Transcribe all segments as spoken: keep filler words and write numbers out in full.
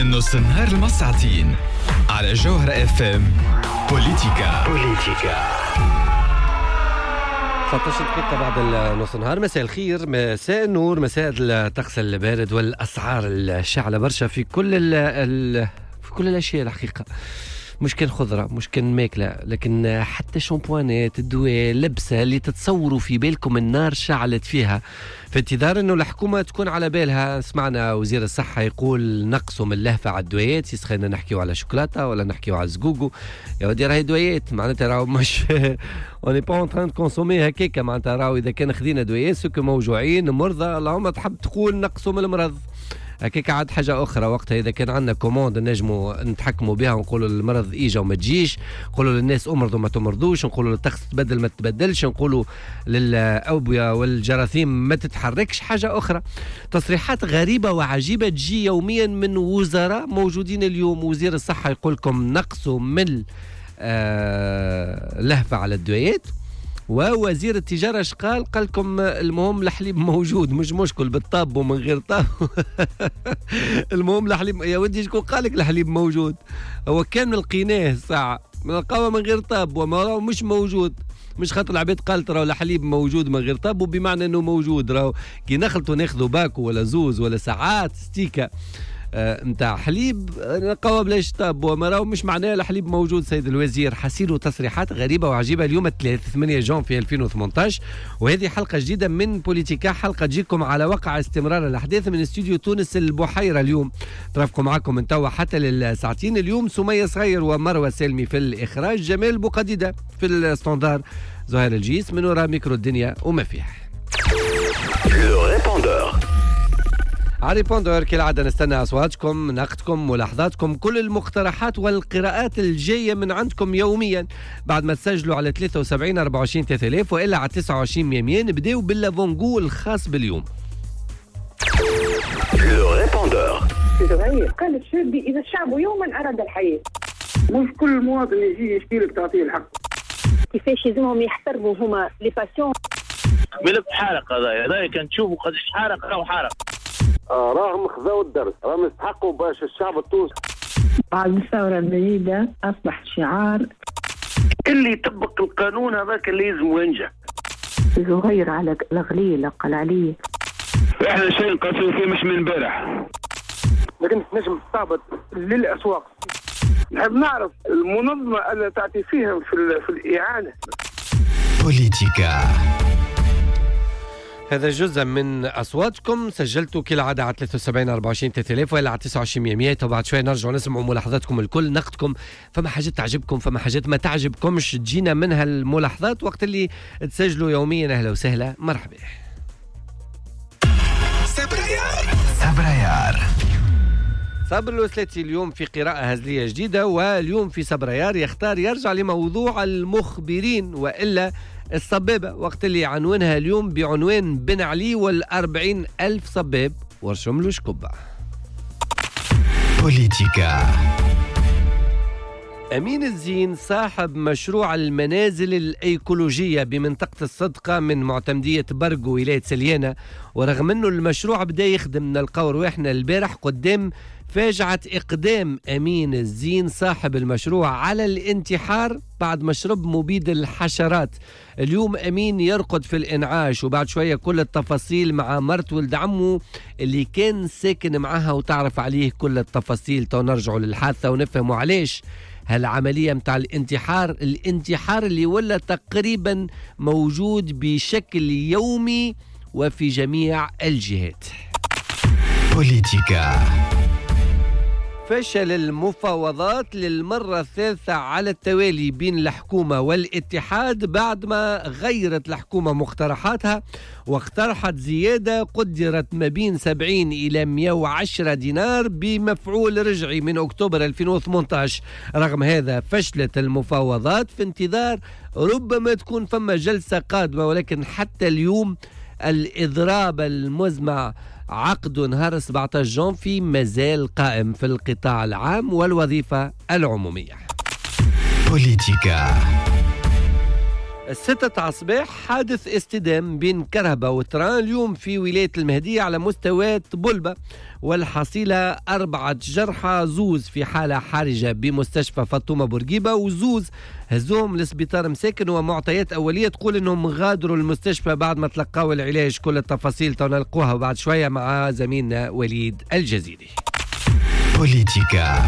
من نص النهار المساعتين على جوهرة اف ام. بوليتيكا بوليتيكا ثلاث عشرة دقيقة بعد نص النهار. مساء الخير، مساء النور، مساء الطقس البارد والأسعار الشاعلة برشا في كل ال ال في كل الأشياء الحقيقة. مش كان خضرة، مش كان ماكلة، لكن حتى شامبوانات، الدواء، اللبسة اللي تتصوروا في بالكم النار شعلت فيها في انتظار انه الحكومة تكون على بالها. سمعنا وزير الصحة يقول نقصوا من اللهفة على الدويات، يسخينا نحكيو على شوكولاتة ولا نحكيو على زقوقو. يا ودي راهي دويات، معناتها راهو مش اوني با اون تران كونسومي هكاكا. معناتها راهو اذا كان خذينا دويات سكو موجوعين مرضى، اللهم تحب تقول نقصوا من المرض هكاك. عاد حاجة أخرى وقتها إذا كان عندنا كوموند نجموا نتحكموا بها ونقولوا المرض إيجا وما تجيش، نقولوا للناس أمرضوا ما تمرضوش، نقولوا للطقس تبدل ما تبدلش، نقولوا للأوبية والجراثيم ما تتحركش. حاجة أخرى، تصريحات غريبة وعجيبة تجي يوميا من وزراء موجودين اليوم. وزير الصحة يقول لكم نقصوا من آه لهفة على الدويات، ووزير التجارة شقال قال لكم المهم الحليب موجود، مش مشكل بالطاب ومن غير طاب. المهم الحليب. يا ودي شكون قال لك الحليب موجود؟ هو كان من القيناه ساعة من القهوة من غير طاب وما مش موجود، مش خاطر العباد قالت راهو الحليب موجود من غير طاب وبمعنى انه موجود. راهو كي نخلطوا ناخذوا باكو ولا زوز ولا ساعات ستيكا نتاع آه حليب نقوى بلاش طاب وما راهو مش معناه الحليب موجود. سيد الوزير حسيلو تصريحات غريبة وعجيبة اليوم الثلاث ثمانية جون في ألفين وثمانية عشر، وهذه حلقة جديدة من بوليتيكا، حلقة تجيكم على وقع استمرار الأحداث من استوديو تونس البحيرة. اليوم ترافقوا معكم من توا حتى للساعتين. اليوم سمية صغير ومروة سالمي في الإخراج، جمال بوقديدة في الستاندار، زهير الجيس من وراء ميكرو الدنيا وما فيه. على ريبوندور كالعادة نستنى أصواتكم، نقدكم، ملاحظاتكم، كل المقترحات والقراءات الجاية من عندكم يوميا بعد ما تسجلوا على ثلاثة وسبعين أربعة وعشرين ثلاثة آلاف وإلا على تسعة وعشرين مية. نبداو باللافونغو الخاص باليوم. لو ريبوندور قال الشربي إذا الشعب يوما أراد الحياة، مش كل مواطن يجي يشكي لك تعطيه الحق. كيفاش يلزمهم يحترموا هما لي باسيون؟ بلف حارق هذا هذا كان تشوفوا قداش حارق راهو حارق. آه راهم خذوا الدرس، راهم يستحقوا باش الشعب التونسي بعد الثورة المجيدة أصبح شعار اللي يطبق القانون هذاك اللي لازم ينجح. صغير على الغليل قال عليه احنا شيء نقاسوا فيه مش من امبارح، لكن نجم تستعبط للأسواق. نحب نعرف المنظمة اللي تعطي فيهم في, في الإعانة. بوليتيكا هذا جزء من أصواتكم سجلتوا كالعادة على ثلاثة وسبعين أربعة وعشرين ثلاثة آلاف وإلا على تسعة وعشرين مية. وبعد شوي نرجع نسمع ملاحظاتكم الكل، نقدكم. فما حاجات تعجبكم، فما حاجات ما تعجبكمش، تجينا منها الملاحظات وقت اللي تسجلوا يوميا. أهلا وسهلا، مرحبا. سبريار سبريار صابر الوسلاتي اليوم في قراءة هزلية جديدة، واليوم في سبريار يختار يرجع لموضوع المخبرين وإلا الصبابة، وقت اللي عنوانها اليوم بعنوان بن علي والأربعين ألف صباب ورشم له شكبة. بوليتيكا. أمين الزين صاحب مشروع المنازل الأيكولوجية بمنطقة الصدقة من معتمدية برق ولاية سليانة، ورغم أنه المشروع بدأ يخدم من القور وإحنا البارح قدام فاجعة إقدام أمين الزين صاحب المشروع على الانتحار بعد مشرب مبيد الحشرات. اليوم أمين يرقد في الإنعاش، وبعد شوية كل التفاصيل مع مرت ولد عمه اللي كان ساكن معها وتعرف عليه كل التفاصيل. تو نرجعوا للحادثة ونفهموا علاش هالعملية متاع الانتحار الانتحار اللي ولا تقريبا موجود بشكل يومي وفي جميع الجهات. بوليتيكا. فشل المفاوضات للمرة الثالثة على التوالي بين الحكومة والاتحاد بعد ما غيرت الحكومة مقترحاتها واقترحت زيادة قدرت ما بين سبعين إلى مئة وعشرة دينار بمفعول رجعي من أكتوبر ألفين وثمانية عشر. رغم هذا فشلت المفاوضات في انتظار ربما تكون فما جلسة قادمة، ولكن حتى اليوم الإضراب المزمع عقد نهار سبعة عشر جون في مازال قائم في القطاع العام والوظيفة العمومية. بوليتيكا. ستة عصباح حادث اصطدام بين كرهبة وتران اليوم في ولاية المهدية على مستوى بلبة، والحصيلة أربعة جرحى، زوز في حالة حرجة بمستشفى فاطمة بورقيبة، وزوز هزوم لسبيطار مساكن. ومعطيات أولية تقول أنهم غادروا المستشفى بعد ما تلقاوا العلاج. كل التفاصيل تنلقوها بعد شوية مع زميلنا وليد الجزيري. بوليتيكا.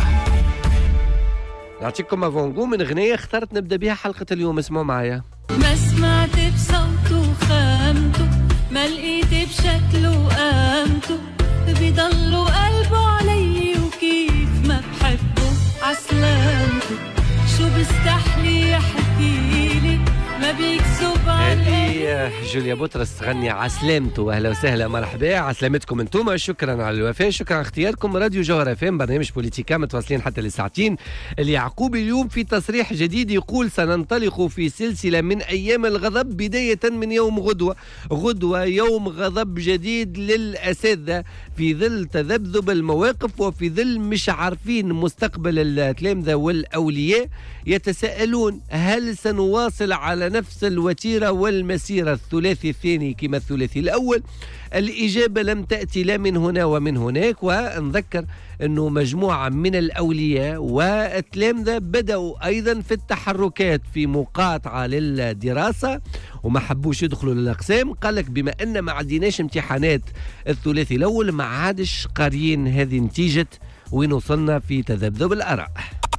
نعطيكم افونغو من اغنيه اخترت نبدا بها حلقه اليوم. اسمعوا معايا. ما سمعت بصوته وخامته، ما لقيت بشكله وقامته، بيضلوا قلبه علي وكيف ما بحبه عسلامته، شو بستحلي يحكيلي ما بيكذب هذه جوليا بطرس تغني عسلامته. اهلا وسهلا مرحبا، عسلامتكم انتم. شكرا على الوفاء، شكرا على اختياركم. راديو جوهر اف ام برنامج بوليتيكا متواصلين حتى لساعتين. اليعقوبي اليوم في تصريح جديد يقول سننطلق في سلسله من ايام الغضب بدايه من يوم غدوه. غدوه يوم غضب جديد للاساتذه في ظل تذبذب المواقف وفي ظل مش عارفين مستقبل التلامذه والاولياء. يتساءلون هل سنواصل على نفس الوتيرة والمسيرة الثلاثي الثاني كما الثلاثي الأول؟ الإجابة لم تأتي لا من هنا ومن هناك. ونذكر أنه مجموعة من الأولياء والتلامذة بدأوا أيضا في التحركات في مقاطعة للدراسة وما حبوش يدخلوا للأقسام. قال لك بما أن ما عديناش امتحانات الثلاثي الأول ما عادش قاريين هذه نتيجة وين وصلنا في تذبذب الآراء.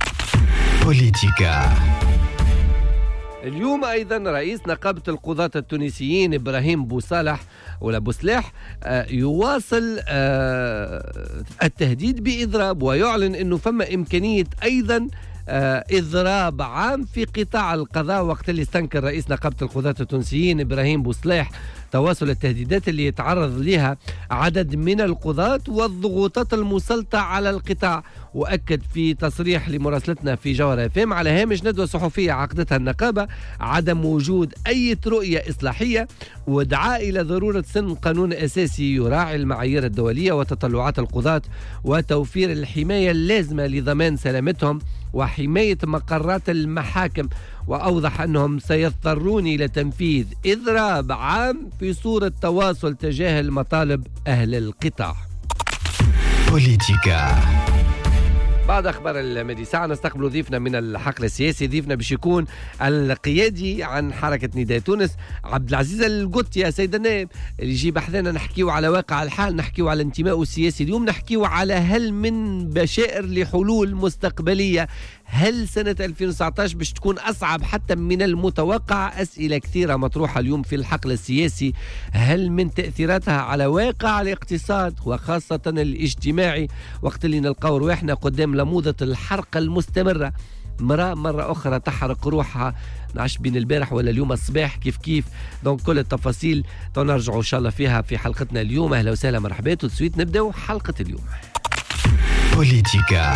بوليتيكا. اليوم أيضا رئيس نقابة القضاة التونسيين إبراهيم بوصالح ولا بوصلاح يواصل التهديد بإضراب، ويعلن أنه فما إمكانية أيضا إضراب عام في قطاع القضاء. وقت اللي استنكر رئيس نقابة القضاة التونسيين إبراهيم بوصلاح تواصل التهديدات اللي يتعرض لها عدد من القضاة والضغوطات المسلطة على القطاع. وأكد في تصريح لمراسلتنا في جوهر اف ام على هامش ندوة صحفية عقدتها النقابة عدم وجود أي رؤية إصلاحية، ودعا إلى ضرورة سن قانون أساسي يراعي المعايير الدولية وتطلعات القضاة وتوفير الحماية اللازمة لضمان سلامتهم وحماية مقرات المحاكم. وأوضح أنهم سيضطرون إلى تنفيذ إضراب عام في صورة تواصل تجاه المطالب أهل القطاع. بوليتيكا. بعد أخبار المدي ساعة نستقبل ضيفنا من الحقل السياسي. ضيفنا باش يكون القيادي عن حركة نداء تونس عبد العزيز القطي. يا سيد النائب اللي يجي بحثنا نحكيو على واقع الحال، نحكيو على انتمائه السياسي. اليوم نحكيو على هل من بشائر لحلول مستقبلية؟ هل سنة ألفين وتسعة عشر باش تكون أصعب حتى من المتوقع؟ أسئلة كثيرة مطروحة اليوم في الحقل السياسي. هل من تأثيراتها على واقع الاقتصاد وخاصة الاجتماعي وقت اللي نلقاو رواحنا قدام لموضة الحرق المستمرة؟ مرة مرة أخرى تحرق روحها، نعش بين البارح ولا اليوم الصباح كيف كيف. دونك كل التفاصيل تنرجعوا إن شاء الله فيها في حلقتنا اليوم. أهلا وسهلا مرحبا. وتسويت نبدأ حلقة اليوم. بوليتيكا.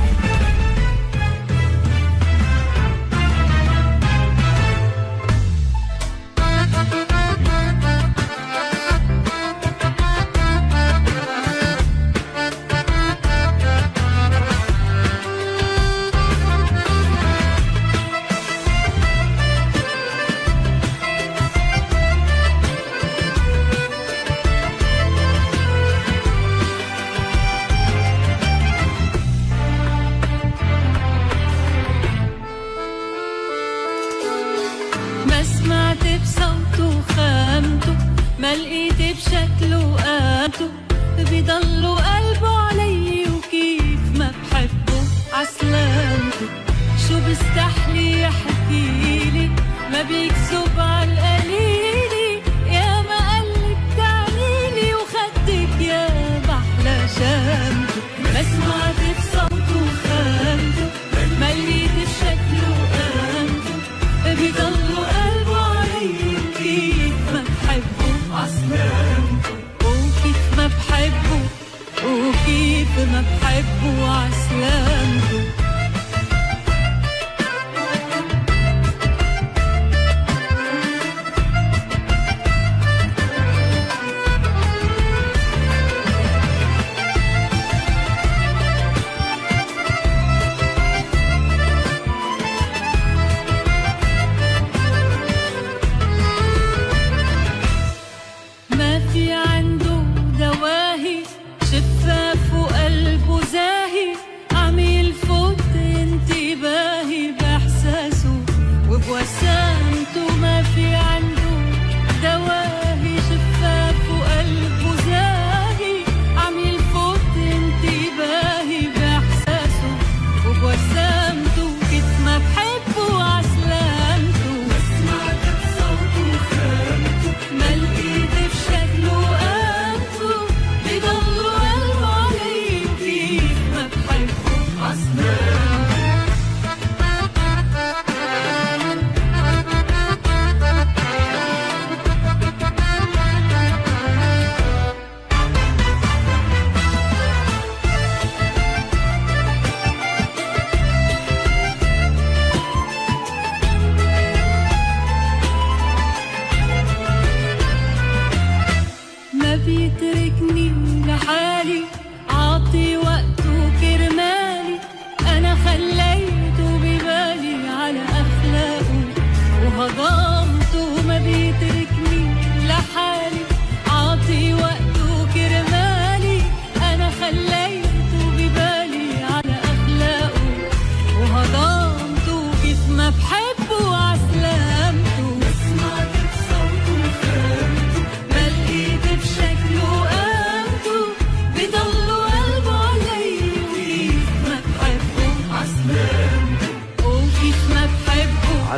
بيضلوا قلبه علي وكيف ما بحبه عسلامته، شو بستحلي يحكيلي ما بيكذب عالقليلي، يا ما قلب تعنيلي وخدك يا بحلى شامته. ما سمعت بصوته وخامته، ما لقيت بشكله وقامته، بيضلوا قلبه علي وكيف ما بحبه عسلامته، وكيف ما بحبه وكيف ما بحبه عسلامته.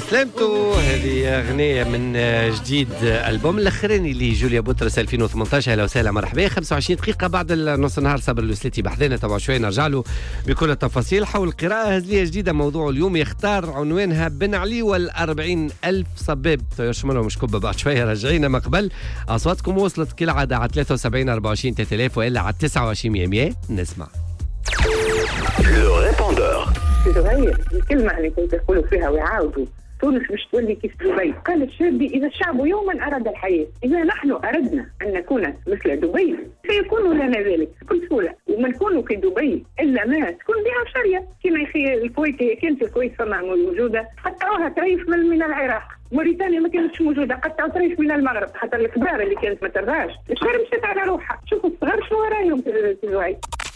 سلامتو. هذه أغنية من جديد ألبوم الأخراني لجوليا بطرس ألفين وثمانية عشر. أهلا وسهلا مرحبا. خمسة وعشرين دقيقة بعد نص النهار. صابر الوسلتي بحذنا تبع شوي نرجع له بكل التفاصيل حول قراءة هزلية جديدة. موضوع اليوم يختار عنوانها بن علي والأربعين ألف صباب. طيرش منهم مش كبة بعد شوية رجعينا مقبل. أصواتكم وصلت كل عادة على ثلاثة وسبعين أربعة وعشرين ثلاثة آلاف وإلا على تسعة وعشرين مية مية. نسمع Le répondeur. تغير الكلمة اللي كنت يقولوا فيها ويعاودوا تونس مش تولي كيف دبي. قال الشابي إذا الشعب يوما أراد الحياة، إذا نحن أردنا أن نكون مثل دبي سيكون لنا ذلك بكل سهولة. وما نكونوا كدبي إلا ما تكون بها شرية كما يخي الكويت. هي كانت الكويت فما موجودة قطعوها طريف من, من العراق. موريتانيا ما كانتش موجودة قطعوا طريف من المغرب. حتى الكبار اللي كانت ما ترضاش الشهر مشيت على روحها. شوفوا الصغار شنو رايهم في زهير.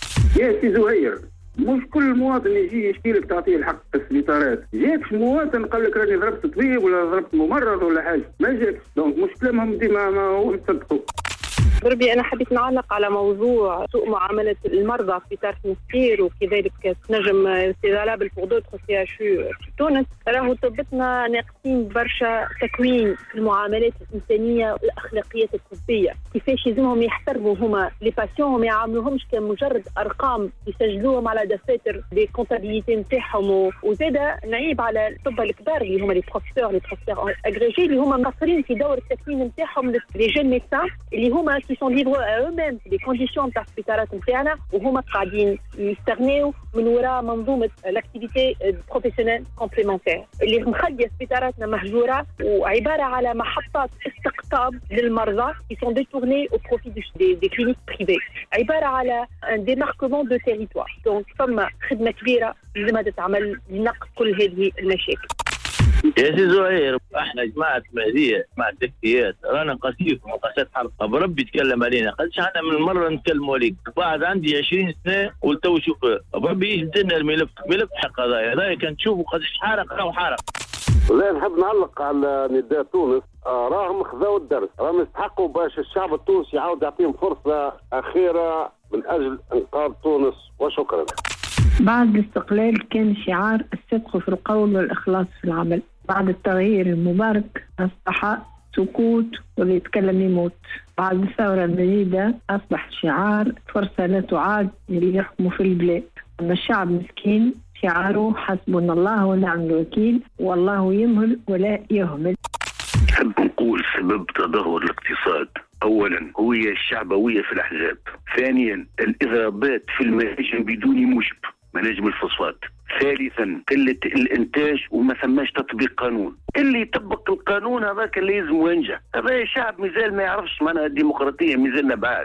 يا سي زهير مش كل مواطن يجي يشكي لك تعطيه الحق في السبيطارات. جاكش مواطن قال لك راني ضربت طبيب ولا ضربت ممرض ولا حاجه، ما جاكش. دونك مش كلامهم ديما ما هو يصدقوا. بربي أنا حبيت نعلق على موضوع سوء معاملة المرضى في تاريخ مسكير وكذلك نجم استغلال بالفقدود في تونس. راهو طبتنا ناقصين برشا تكوين في المعاملات الإنسانية والأخلاقيات الطبية. كيفاش يلزمهم يحترموا هما لي باسيون وما يعاملوهمش كمجرد أرقام يسجلوهم على دفاتر دي كونتابيليتي نتاعهم. وزادا نعيب على الطب الكبار اللي هما لي بروفيسور لي بروفيسور أغريجي اللي هما مقصرين في دور التكوين نتاعهم لي جون ميدسان اللي هما qui sont livrés à eux-mêmes les conditions تاع السبيطارات نتاعنا وهما قاعدين يستغنيوا من وراء منظومه لاكتيفيتي بروفيسيونيل كومبليمونتير اللي مخليه سبيطاراتنا مهجوره وعباره على محطات استقطاب للمرضى qui sont détournés au profit des, des cliniques privées. عباره على un démarquement de territoire. donc فما خدمه كبيره لازم تتعمل لنقص كل هذه المشاكل. يا سي زهير احنا جماعه مهديه مع التكتيات رانا قاسيين مقاسات حرب. ربي يتكلم علينا قدش احنا من مره نتكلموا عليك بعد عندي عشرين سنه قلت تو شوف ربي يجدنا الملف ملف حق قضايا هذا كان تشوفوا قدش حارق راهو حارق. والله نحب نعلق على نداء تونس. آه راهم خذوا الدرس، راهم يستحقوا باش الشعب التونسي يعاود يعطيهم فرصه اخيره من اجل انقاذ تونس. وشكرا. بعد الاستقلال كان شعار الصدق في القول والإخلاص في العمل. بعد التغيير المبارك أصبح سكوت واللي يتكلم يموت. بعد الثورة المجيدة أصبح شعار فرصة لا تعاد اللي يحكموا في البلاد. أما الشعب مسكين شعاره حسبنا الله ونعم الوكيل والله يمهل ولا يهمل. نحب نقول سبب تدهور الاقتصاد أولا هي الشعبوية في الأحزاب، ثانيا الإضرابات في المناجم بدون موجب مناجم الفوسفات، ثالثا قلة الإنتاج وما ثماش تطبيق قانون. اللي يطبق القانون هذاك اللي لازم ينجح. هذا الشعب مازال ما يعرفش معناها الديمقراطية، مازالنا بعد.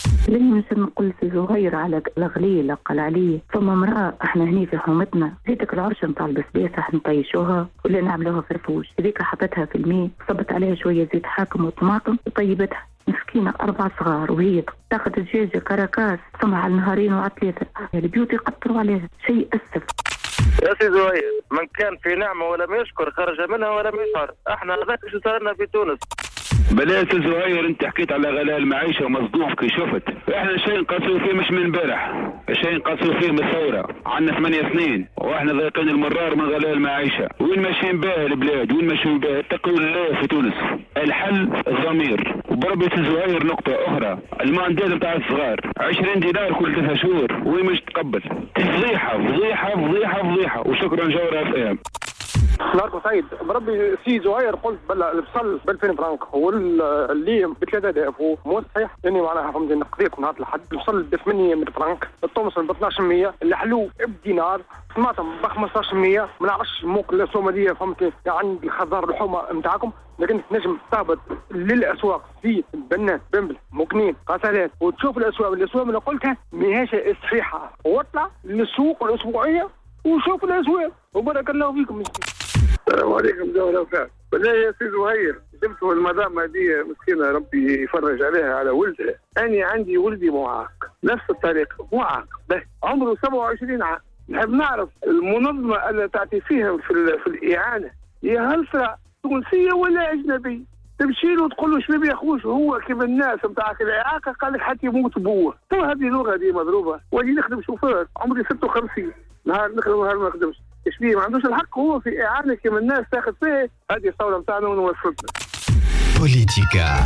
لما نقول في زهير على الغلية اللي قال عليه فما امرأة احنا هني في حومتنا هذيك العرشة نتاع البسباسة نطيشوها ولا نعملوها فرفوش. هذيك حطتها في الماء صبت عليها شوية زيت حاكم وطماطم وطيبتها. مسكينة أربع صغار وهي تاخذ دجاجة كراكاس فما على النهارين وعلى ثلاثة. البيوت يقطروا عليها شيء أسف. يا سي زهير من كان في نعمة ولم يشكر خرج منها ولم يشعر. احنا هذاك شو صار لنا في تونس. بلا سي زهير انت حكيت على غلاء المعيشه ومصدوم كي شفت. احنا الشيء نقاسوا فيه مش من امبارح، الشيء نقاسوا فيه من الثوره. عندنا ثمانية سنين واحنا ذاقين المرار من غلاء المعيشه. وين ماشيين بها البلاد؟ وين ماشيين بها؟ اتقوا الله في تونس. الحل الضمير. وبربي سي زهير نقطه اخرى، المانديل نتاع الصغار عشرين دينار كل ثلاثة شهور وين مش تقبل. فضيحه فضيحه فضيحه فضيحه. وشكرا جوهر اف ام. نهاركم سعيد. بربي سي زهير قلت بلا البصل ب ألفين فرنك والليم ب ثلاثة آلاف ومو صحيح لاني معناها فهمت قضيت نهار الحد. البصل ب ثمانمية فرنك، الطمس ب اثناش مية، الحلو بدينار، الطماطم ب خمسطاش مية. ما نعرفش موك السوماليه فهمت عند الخضار الحومه نتاعكم، لكن تنجم تهبط للاسواق في بنات بنبل مكنين قتلات وتشوف الاسواق. الاسواق اللي قلتها ماهيش صحيحه. واطلع للسوق الاسبوعيه وشوف الاسواق وبارك الله فيكم. السلام عليكم جوهر وفاء. بالله يا سي زهير شفتوا المدام هذه مسكينه ربي يفرج عليها على ولدها. انا عندي ولدي معاق نفس الطريقه معاق به عمره سبعة وعشرين عام. نحب نعرف المنظمه اللي تعطي فيهم في, في الاعانه هي هل تونسيه ولا اجنبيه؟ تمشي له وتقول له شباب يا خوش هو كيف الناس نتاعك الاعاقه قال لك حتى يموت بوه. تو هذه لغه هذه مضروبه. واجي نخدم شوفير عمري ستة وخمسين نهار نخدم نهار ما نخدمش. يفتش فيه ما عندوش الحق هو في اعانه كما الناس تاخذ فيه. هذه الثوره نتاعنا ونوصلنا. بوليتيكا.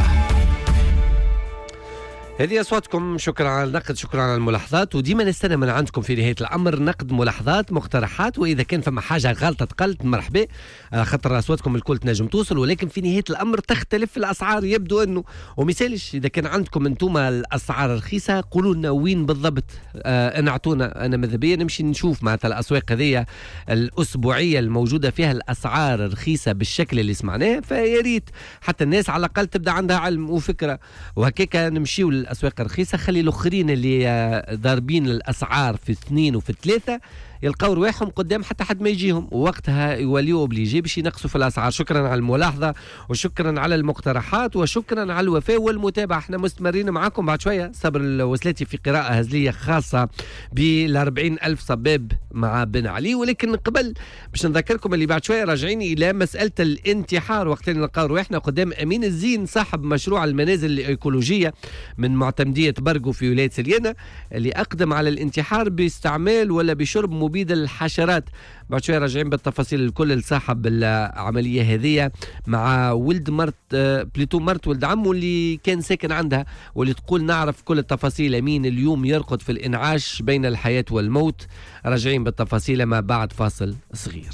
هذه أصواتكم، شكرا على النقد، شكرا على الملاحظات، وديما نستنى من عندكم في نهاية الأمر نقد، ملاحظات، مقترحات، وإذا كان فما حاجة غلطة تقلت مرحبا، خاطر أصواتكم الكل تنجم توصل، ولكن في نهاية الأمر تختلف الأسعار. يبدو أنه ومثالش إذا كان عندكم أنتم الأسعار رخيصة قولوا لنا وين بالضبط، آه نعطونا. أنا ماذا بيا نمشي نشوف معناتها الأسواق هذه الأسبوعية الموجودة فيها الأسعار رخيصة بالشكل اللي سمعناه، فياريت حتى الناس على الأقل تبدأ عندها علم وفكرة، وهكاك نمشيو الأسواق الرخيصة. خلي الأخرين اللي ضاربين الأسعار في اثنين وفي ثلاثة يلقاو رواحهم قدام حتى حد ما يجيهم، ووقتها يوليوا اوبليجي باش ينقصوا في الأسعار. شكرا على الملاحظة وشكرا على المقترحات وشكرا على الوفاء والمتابعة. احنا مستمرين معاكم بعد شوية. صبر الوسلاتي في قراءة هزلية خاصة بالأربعين ألف صباب مع بن علي، ولكن قبل باش نذكركم اللي بعد شوية راجعين إلى مسألة الانتحار، وقت اللي نلقاو رواحنا قدام أمين الزين صاحب مشروع المنازل الإيكولوجية من معتمدية برغو في ولاية سليانة، اللي أقدم على الانتحار باستعمال ولا بشرب مبيد الحشرات. بعد شوية راجعين بالتفاصيل الكل لصاحب العملية هذه مع ولد مرت بليتو مرت ولد عمه اللي كان ساكن عندها، واللي تقول نعرف كل التفاصيل. أمين اليوم يرقد في الإنعاش بين الحياة والموت. راجعين بالتفاصيل ما بعد فاصل صغير.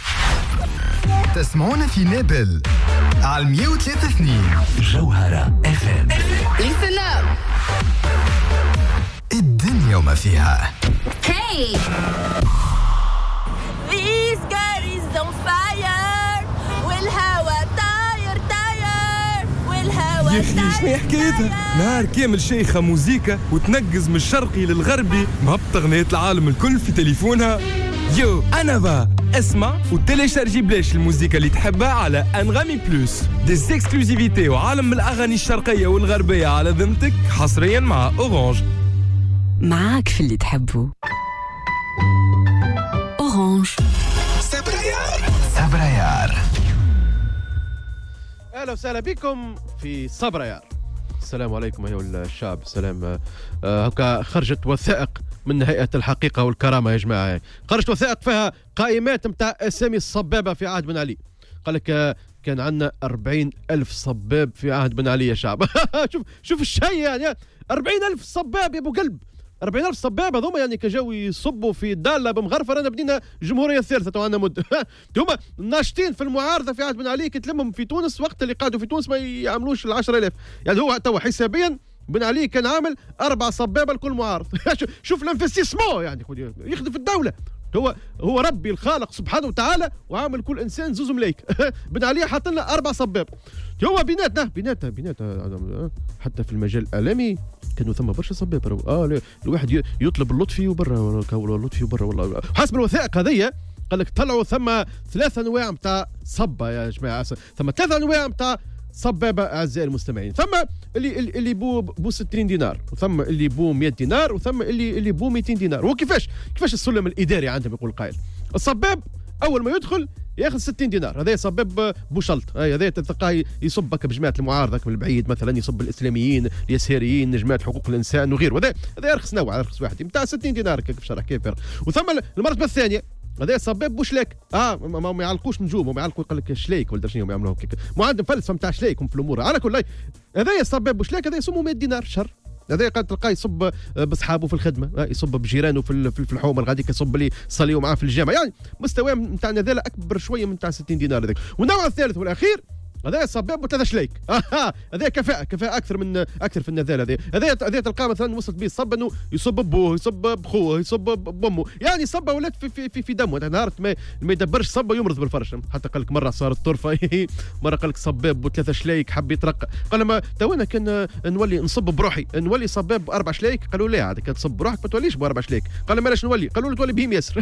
تسمعون في نابل على مية وثلاثة اثنين جوهرة اف ام. الدنيا وما فيها. Hey! This girl is on fire والهوا طاير طاير والهوا يا اخي شنو حكايتها؟ نهار كامل شيخة موزيكا وتنقز من الشرقي للغربي، مهبطة غنية العالم الكل في تليفونها. يو انا با اسمع وتليشارجي بلاش الموزيكا اللي تحبها على انغامي بلوس. ديز اكسكلوزيفيتي وعالم من الاغاني الشرقية والغربية على ذمتك حصريا مع اورانج. معاك في اللي تحبه. أورانج. سبريار سبريار. أهلا وسهلا بكم في سبريار. السلام عليكم أيها الشعب. السلام. هكا خرجت وثائق من هيئة الحقيقة والكرامة يا جماعة، خرجت وثائق فيها قائمات متاع أسامي الصبابة في عهد بن علي. قال لك كان عندنا أربعين ألف صباب في عهد بن علي يا شعب. شوف شوف الشيء يعني أربعين ألف صباب يا أبو قلب. أربعين ألف صباب هذوما يعني كجاو يصبوا في دالة بمغرفة. رانا بدينا الجمهورية الثالثة تو عندنا مدة. هما ناشطين في المعارضة في عهد بن علي كي تلمهم في تونس وقت اللي قعدوا في تونس ما يعملوش العشرة آلاف. يعني هو تو حسابيا بن علي كان عامل أربع صبابة لكل معارض. شوف الانفستيسمون يعني يخدم في الدولة. هو هو ربي الخالق سبحانه وتعالى وعامل كل انسان زوز ملايك. بن علي حاط لنا اربع صباب. هو بيناتنا بيناتنا بيناتنا حتى في المجال الاعلامي كانوا ثم برشا صباب. اه الواحد يطلب اللطفي وبرا اللطفي وبرا والله. حسب الوثائق هذيا قال لك طلعوا ثم ثلاث انواع نتاع صبه يا جماعه، ثم ثلاث انواع نتاع صبابه اعزائي المستمعين. ثم اللي اللي بو بو ستين دينار، وثم اللي بو مئة دينار، وثم اللي اللي بو مئتين دينار. وكيفاش كيفاش السلم الاداري عندهم يقول القائل. الصباب اول ما يدخل ياخذ ستين دينار، هذا صباب بوشلط، هذا تلقاه يصبك بجماعه المعارضه من البعيد مثلا، يصب الاسلاميين اليساريين جماعه حقوق الانسان وغيره. هذا هذا ارخص نوع، ارخص واحد نتاع ستين دينار كيف شرح كيف. وثم المرتبه الثانيه هذا صباب بوشلاك. اه ما, ما يعلقوش من جوا، ما يعلقوا يقول لك شليك ولا شنو يعملوها هكاك. مو عندهم فلسفه نتاع شليكهم في الامور. على كل هذا صباب بوشلاك هذا يسموه مئة دينار شهر. هذا قاعد تلقاه يصب باصحابه في الخدمه، يصب بجيرانه في في الحومه الغاديك، يصب اللي يصليوا معاه في الجامع. يعني مستوى نتاعنا ذا اكبر شويه من تاع ستين دينار هذاك. والنوع الثالث والاخير هذا صباب وثلاثة شليك. آه هذا كفاءة كفاءة أكثر من أكثر في النذال. هذا هذا هذا تلقاه مثلا وصلت به الصب إنه يصب بأبوه، يصب بخوه، يصب بأمه، يعني صبة ولات في في في, في دمه. نهار ما ما يدبرش صبة يمرض بالفرش. حتى قال لك مرة صارت طرفة. مرة قال لك صباب وثلاثة شليك حب يترقى. قال ما تو أنا كان نولي نصب بروحي، نولي صباب بأربع شليك. قالوا لا عاد كان تصب بروحك ما توليش بأربع شليك. قال ما لاش نولي، قالوا له تولي بهم ياسر.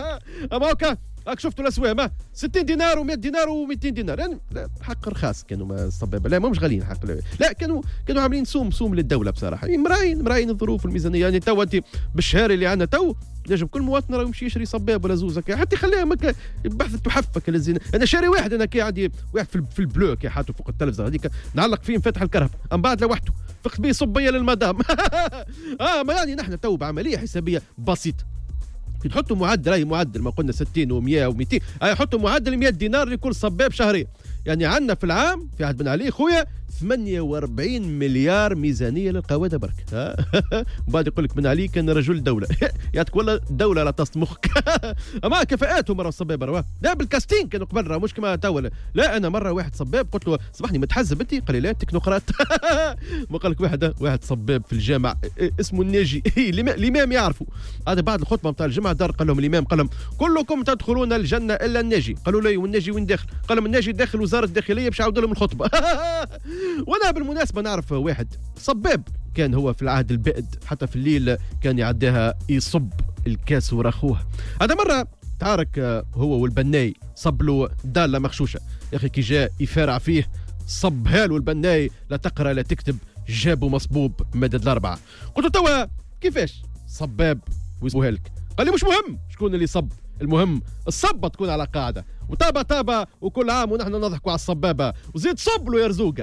أما هكا راك شفتوا الاسواق ما ستين دينار و100 دينار و200 دينار، يعني حق رخاص كانوا ما الصبابه. لا ماهمش غاليين حق، لا كانوا كانوا عاملين سوم سوم للدوله بصراحه. يعني مراين مراين الظروف والميزانيه. يعني تو انت بالشهر اللي عندنا تو نجم كل مواطن راه يمشي يشري صباب ولا زوز هكا، حتى يخليها مكا بحث تحفك الزين. انا شاري واحد انا كي عندي واحد في, في البلو كي حاطه فوق التلفزه هذيك نعلق فيه مفتح الكرهب، من بعد لوحده فقت بيه صبيه للمدام. اه ما يعني نحن تو بعمليه حسابيه بسيطه. كي تحطوا معدل اي معدل ما قلنا ستين و100 و200 اي حطوا معدل مئة دينار لكل صباب شهريا. يعني عندنا في العام في عهد بن علي خويا ثمانية وأربعين مليار ميزانيه للقواده برك. وبعد يقول لك بن علي كان رجل دوله. يعطيك والله دوله لا تصمخك. اما كفاءاتهم مره الصباب راه لا بالكاستين كانوا قبل راه مش كما تو. لا انا مره واحد صباب قلت له صبحني متحزب انت؟ قال لي لا تكنوقراط. ما قال لك واحد واحد صباب في الجامع اسمه الناجي. الامام يعرفوا هذا بعد الخطبه نتاع الجمعه دار قال لهم الامام قال لهم كلكم تدخلون الجنه الا الناجي. قالوا لي والناجي وين داخل؟ قال لهم الناجي داخل وزاره الداخليه باش يعاود لهم الخطبه. وانا بالمناسبه نعرف واحد صباب كان هو في العهد البائد حتى في الليل كان يعديها يصب الكاس ورخوها. هذا مره تعارك هو والبناي صب له داله مغشوشه يا اخي كي جاء يفارع فيه صبها له البناي لا تقرا لا تكتب جابوا مصبوب مدد الاربعه. قلت له توا كيفاش صباب ويصبوها لك؟ قال لي مش مهم شكون اللي صب المهم الصبه تكون على قاعده وطابه طابه وكل عام ونحن نضحكوا على الصبابه وزيد صب له يا رزوقه.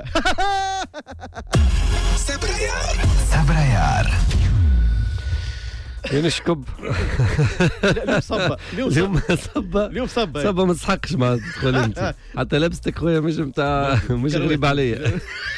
سبريار سبريار ينشكب. اليوم صبه اليوم صبه اليوم صبه صبه ما تسحقش ما تدخل انت حتى لبستك خويا مش نتاع مش غريب عليا.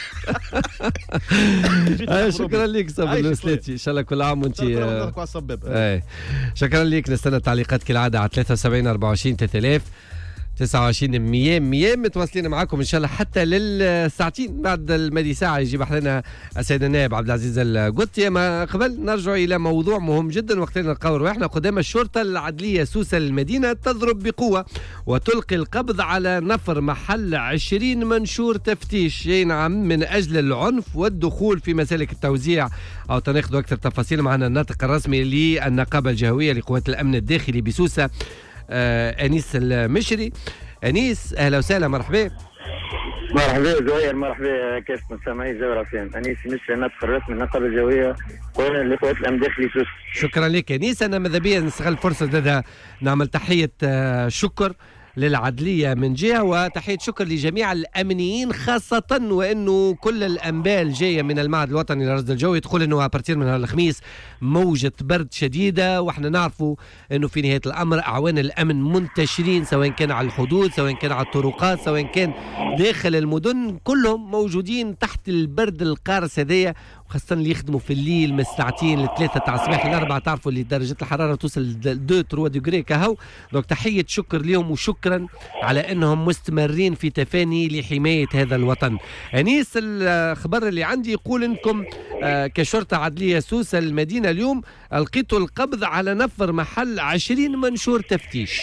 شكرا لك صبر الوسلاتي ان شاء الله كل عام وانت اي شكرا لك. نستنى تعليقات كالعاده على ثلاثة وسبعين أربعة وعشرين ثلاثة آلاف تسعة وعشرين مية مية متواصلين معكم ان شاء الله حتى للساعتين بعد المدي ساعه يجيب لنا السيد النائب عبد العزيز القطي. ما قبل نرجع الى موضوع مهم جدا وقتنا نلقاو رواحنا قدام الشرطه العدليه سوسه المدينه تضرب بقوه وتلقي القبض على نفر محل عشرين منشور تفتيش نعم من اجل العنف والدخول في مسالك التوزيع. او تناخذ اكثر تفاصيل معنا الناطق الرسمي للنقابه الجهويه لقوات الامن الداخلي بسوسه آه أنيس المشري. أنيس أهلا وسهلا مرحبا. مرحبا زهير مرحبا كيف مستمعي جغرافيا. أنيس مشري الناطق الرسمي النقابة الجوية لقوات الأمن الداخلي سوسة. شكرا لك أنيس. أنا ماذا بيا نستغل الفرصة هذا نعمل تحية آه شكر للعدلية من جهة وتحية شكر لجميع الأمنيين خاصة وأنه كل الأنبال جاية من المعهد الوطني للرصد الجوي تقول أنه أبارتير من الخميس موجة برد شديدة وإحنا نعرفوا أنه في نهاية الأمر أعوان الأمن منتشرين سواء كان على الحدود سواء كان على الطرقات سواء كان داخل المدن كلهم موجودين تحت البرد القارس هذايا وخاصة اللي يخدموا في الليل من الساعتين لثلاثة تاع الصباح الأربعة تعرفوا اللي درجة الحرارة توصل اثنين ثلاثة ديجري كهو. دونك تحية شكر لهم وشكرا على أنهم مستمرين في تفاني لحماية هذا الوطن. أنيس الخبر اللي عندي يقول أنكم آه كشرطة عدلية سوسة المدينة اليوم ألقيتوا القبض على نفر محل عشرين منشور تفتيش.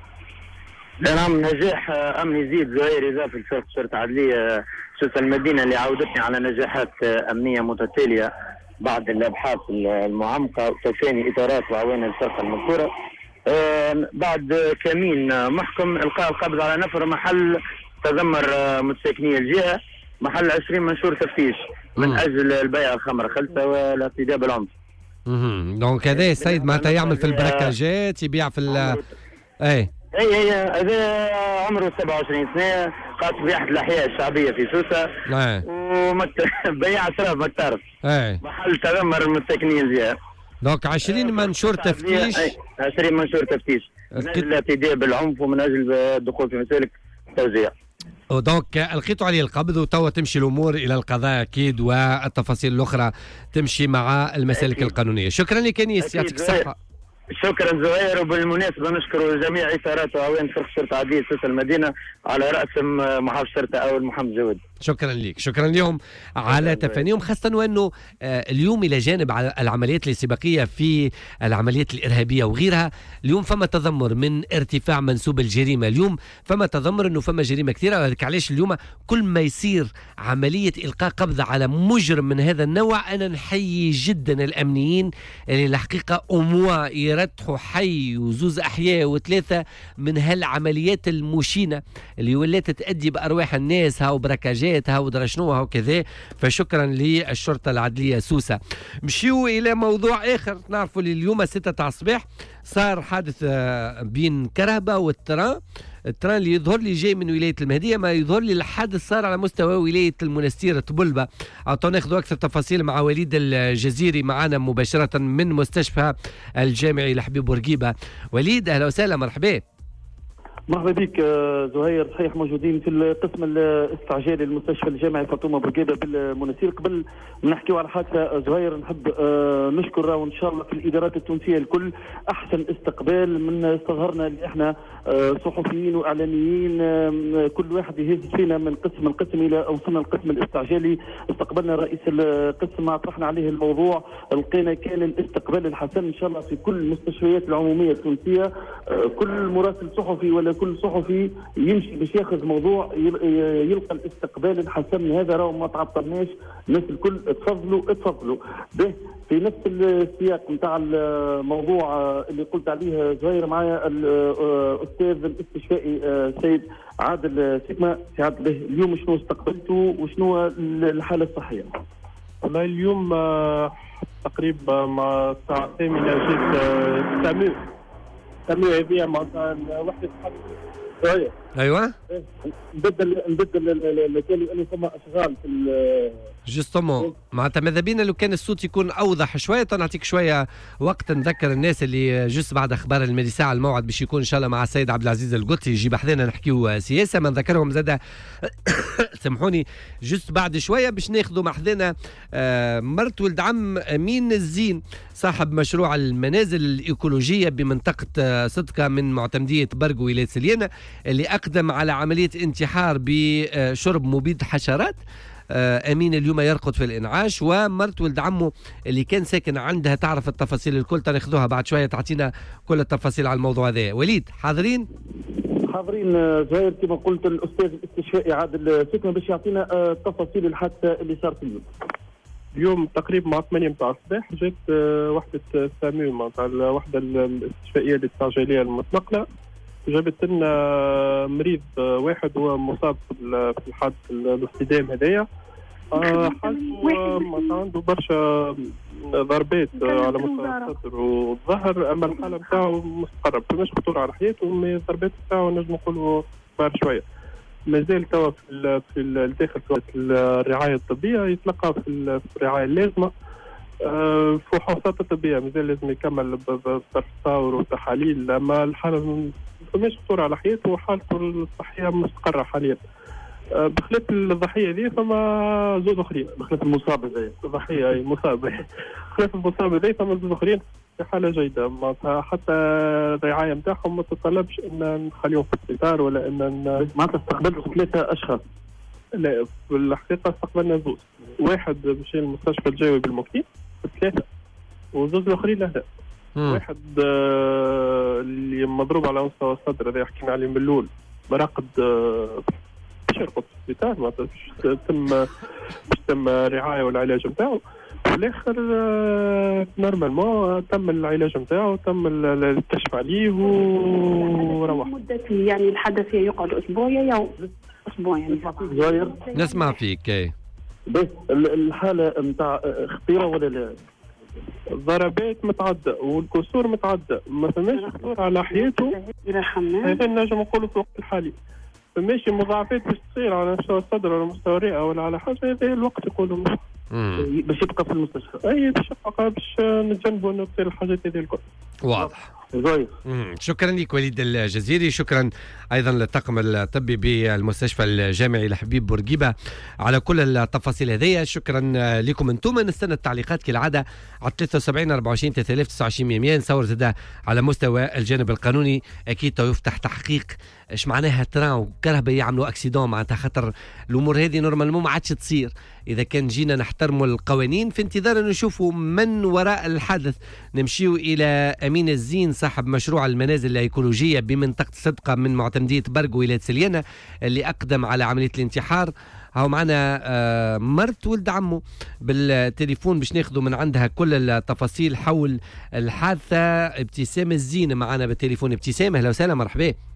نعم نجاح أمني يزيد زهير إضافة لفرق شرطة عدلية سوسة المدينة اللي عودتني على نجاحات أمنية متتالية بعد الأبحاث المعمقة وتفاني إطارات وعوان الفرقة المذكورة. آه بعد كمين محكم إلقاء القبض على نفر محل تذمر متساكني الجهة محل عشرين منشور تفتيش من مم. أجل البيع الخمر خلطة والاعتداء بالعنف. دونك هذا السيد معناتها يعمل في البركاجات يبيع في ال اي اي اي هذا عمره سبعة وعشرين سنة قاصد بأحد الأحياء الشعبية في سوسة وبيع شراب مكترث محل تذمر المتساكنين الجهة. دونك عشرين منشور تفتيش عشرين منشور تفتيش من أجل الاعتداء بالعنف ومن أجل الدخول في مسالك التوزيع. ودونك القيتوا عليه القبض وتوا تمشي الامور الى القضاء اكيد والتفاصيل الاخرى تمشي مع المسالك القانونيه. شكرا لك انيس يعطيك الصحه. شكرا زهير. وبالمناسبه نشكر جميع اطارات وعوان فرق شرطه عدليه سوسه المدينه على راسهم محافظ شرطه اول محمد جواد. شكرا لك شكرا لهم على تفانيهم خاصه وانه اليوم الى جانب العمليات الاستباقيه في العمليات الارهابيه وغيرها اليوم فما تذمر من ارتفاع منسوب الجريمه. اليوم فما تذمر انه فما جريمه كثيره وهذاك علاش اليوم كل ما يصير عمليه القاء قبض على مجرم من هذا النوع انا نحيي جدا الامنيين اللي الحقيقه اموا يرتحوا حي وزوز احياء وثلاثه من هالعمليات المشينه اللي ولات تؤدي بارواح الناس هاو بركاجات جاتها ودرا شنوها وكذا. فشكرا للشرطة العدلية سوسة. مشيو إلى موضوع آخر. نعرفوا اللي اليوم ستة تاع الصباح صار حادث بين كرهبة والتران. التران اللي يظهر لي جاي من ولاية المهدية، ما يظهر لي الحادث صار على مستوى ولاية المنستير طبلبة. عطونا ناخذوا أكثر تفاصيل مع وليد الجزيري معنا مباشرة من مستشفى الجامعي لحبيب بورقيبة. وليد أهلا وسهلا، مرحبا. مرحبا بك زهير. صحيح موجودين في القسم الاستعجالي للمستشفى الجامعي فاطمه بورقيبه بالمنستير. قبل ما نحكيو على حادثه زهير نحب نشكر وان شاء الله في الادارات التونسيه الكل احسن استقبال من استظهرنا اللي احنا صحفيين واعلاميين، كل واحد يهز فينا من قسم من قسم الى وصلنا القسم الاستعجالي. استقبلنا رئيس القسم ما طرحنا عليه الموضوع، لقينا كان الاستقبال الحسن ان شاء الله في كل المستشفيات العموميه التونسيه. كل مراسل صحفي ولا كل صحفي يمشي باش ياخذ موضوع يلقى الاستقبال الحسن. هذا راهو ما تعطلناش، الناس الكل تفضلوا تفضلوا به. في نفس السياق نتاع الموضوع اللي قلت عليه زهير معايا الاستاذ الاستشفائي سيد عادل سيكما. سي عادل اليوم شنو استقبلتوا وشنو الحاله الصحيه؟ والله اليوم تقريبا مع الساعه الثامنه جيت سامي سامي هذه معناتها وحده شويه. ايوه نبدل نبدل المكان لانه ثم اشغال في جوستومون. معناتها ماذا بينا لو كان الصوت يكون اوضح شويه. نعطيك شويه وقت نذكر الناس اللي جست بعد اخبار الميدي ساعه الموعد باش يكون ان شاء الله مع السيد عبد العزيز القدسي يجي بحذنا نحكيو سياسه. ما نذكرهم زاده سامحوني جست بعد شويه باش ناخذوا محذنا آه مرت ولد عم امين الزين صاحب مشروع المنازل الايكولوجيه بمنطقه آه صدقه من معتمديه برق ولايه سليانه، اللي اقدم على عمليه انتحار بشرب مبيد حشرات. امين اليوم يرقد في الانعاش، ومرت ولد عمه اللي كان ساكن عندها تعرف التفاصيل الكل. تاخذوها بعد شويه تعطينا كل التفاصيل على الموضوع هذا. وليد حاضرين؟ حاضرين زهير كما قلت الاستاذ الاستشفائي عادل سيكما باش يعطينا تفاصيل الحادثه اللي صارت اليوم. اليوم تقريبا مع ثمانية متاع الصباح جات وحده سامي معناتها الوحده الاستشفائيه الاستعجاليه المتنقله، جابت لنا مريض واحد هو مصاب في الحادث الاصطدام هذايا. حالته عنده برشا ضربات على مستوى الصدر والظهر، اما الحاله نتاعو مستقره، فماش خطوره على حياته، مي الضربات نتاعو نجم نقولوا كبار شويه. مازال توا في في الداخل في الرعايه الطبيه، يتلقى في الرعايه اللازمه فحوصات الطبيه. مازال لازم يكمل بصرف تصاور وتحاليل، اما الحاله فماش خطوره على حياته وحالته الصحيه مستقره حاليا. بخلاف الضحيه ذي فما زوج اخرين، بخلاف المصاب هذايا الضحيه اي مصاب بخلاف المصاب هذايا فما زوج اخرين في حاله جيده، معناتها حتى الرعايه نتاعهم ما تتطلبش ان نخليهم في السبيطار ولا ان معناتها استقبلوا ثلاثه اشخاص. لا في الحقيقه استقبلنا زوج، واحد مشى للمستشفى الجوي بالمكتين ثلاثه وزوج الاخرين لا. واحد آه اللي مضروب على مستوى الصدر هذا حكينا عليه من الاول، مراقد آه باش يرقد في السبيطار، معناتها باش تم باش تم الرعايه والعلاج نتاعو. والاخر آه نورمالمون تم العلاج نتاعو، تم الكشف عليه وروح. مدة يعني الحدث يقعد اسبوع يا اسبوع يعني. زهير نسمع فيك. اي بس الحاله نتاع خطيره ولا لا؟ الضربات متعدة والكسور متعدة، ما فماش خطور على حياته. هذا نجم نقولوا في الوقت الحالي. فماشي مضاعفات باش تصير على مستوى الصدر ولا مستوى الرئة ولا على حاجة، هذا الوقت يقولوا مش باش يبقى في المستشفى. اي باش يبقى باش نتجنبوا انه تصير الحاجات هذه الكل. واضح. زهير شكرا لك وليد الجزيري. شكرا ايضا للطاقم الطبي بالمستشفى الجامعي لحبيب بورقيبه على كل التفاصيل هذه. شكرا لكم انتم. نستنى التعليقات كالعاده على ثلاثة وسبعين أربعة وعشرين ثلاثة آلاف وتسعة وعشرين مية. نصور زاده على مستوى الجانب القانوني اكيد تو يفتح تحقيق ايش معناها تران وكرهبه يعملوا اكسيدون، معناتها خاطر الامور هذه نورمالمون ما عادش تصير اذا كان جينا نحترموا القوانين. في انتظار ان نشوفوا من وراء الحدث نمشيو الى امين الزين صاحب مشروع المنازل الايكولوجيه بمنطقه صدقه من معتمديه برق ولايه سليانه، اللي اقدم على عمليه الانتحار. هاو معنا آه مرت ولد عمه بالتليفون باش ناخذوا من عندها كل التفاصيل حول الحادثه. ابتسام الزين معنا بالتليفون. ابتسام اهلا وسهلا، مرحبا.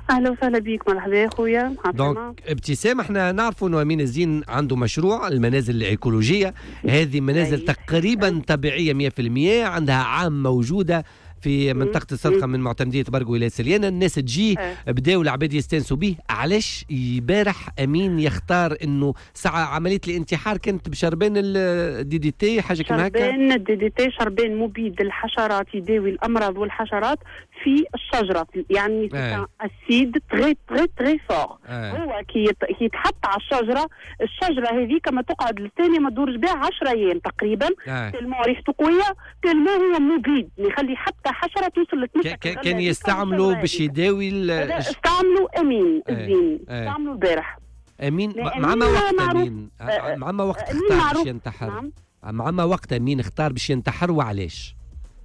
اهلا وسهلا بيك، مرحبا يا خويا. دونك ابتسام، احنا نعرفوا انه امين الزين عنده مشروع المنازل الايكولوجيه. هذه منازل تقريبا طبيعيه مية بالمية، عندها عام موجوده في منطقة السرقة من معتمدية برق ولاية سليانة. الناس تجي بداوا العباد يستانسوا به. علاش يبارح أمين يختار إنه ساعة عملية الانتحار كانت بشربان الدي دي تي حاجة كما هكا؟ شربان الدي دي تي، شربان مبيد الحشرات، يداوي الأمراض والحشرات في الشجرة، يعني السيد تغي تغي تغي فوق. هو كي كي يتحط على الشجرة، الشجرة هذه كما تقعد للثانية ما تدورش بها عشرة أيام تقريبا. تلمو ريحته قوية، تلمو هو مبيد يخلي حتى حشرة توصل لتمسك. كان يستعملوا باش يداوي استعملوا أمين الزين، استعملوا البارح. أمين مع ما وقت أمين مع ما وقت اختار باش ينتحر؟ مع ما وقت أمين اختار باش ينتحر وعلاش؟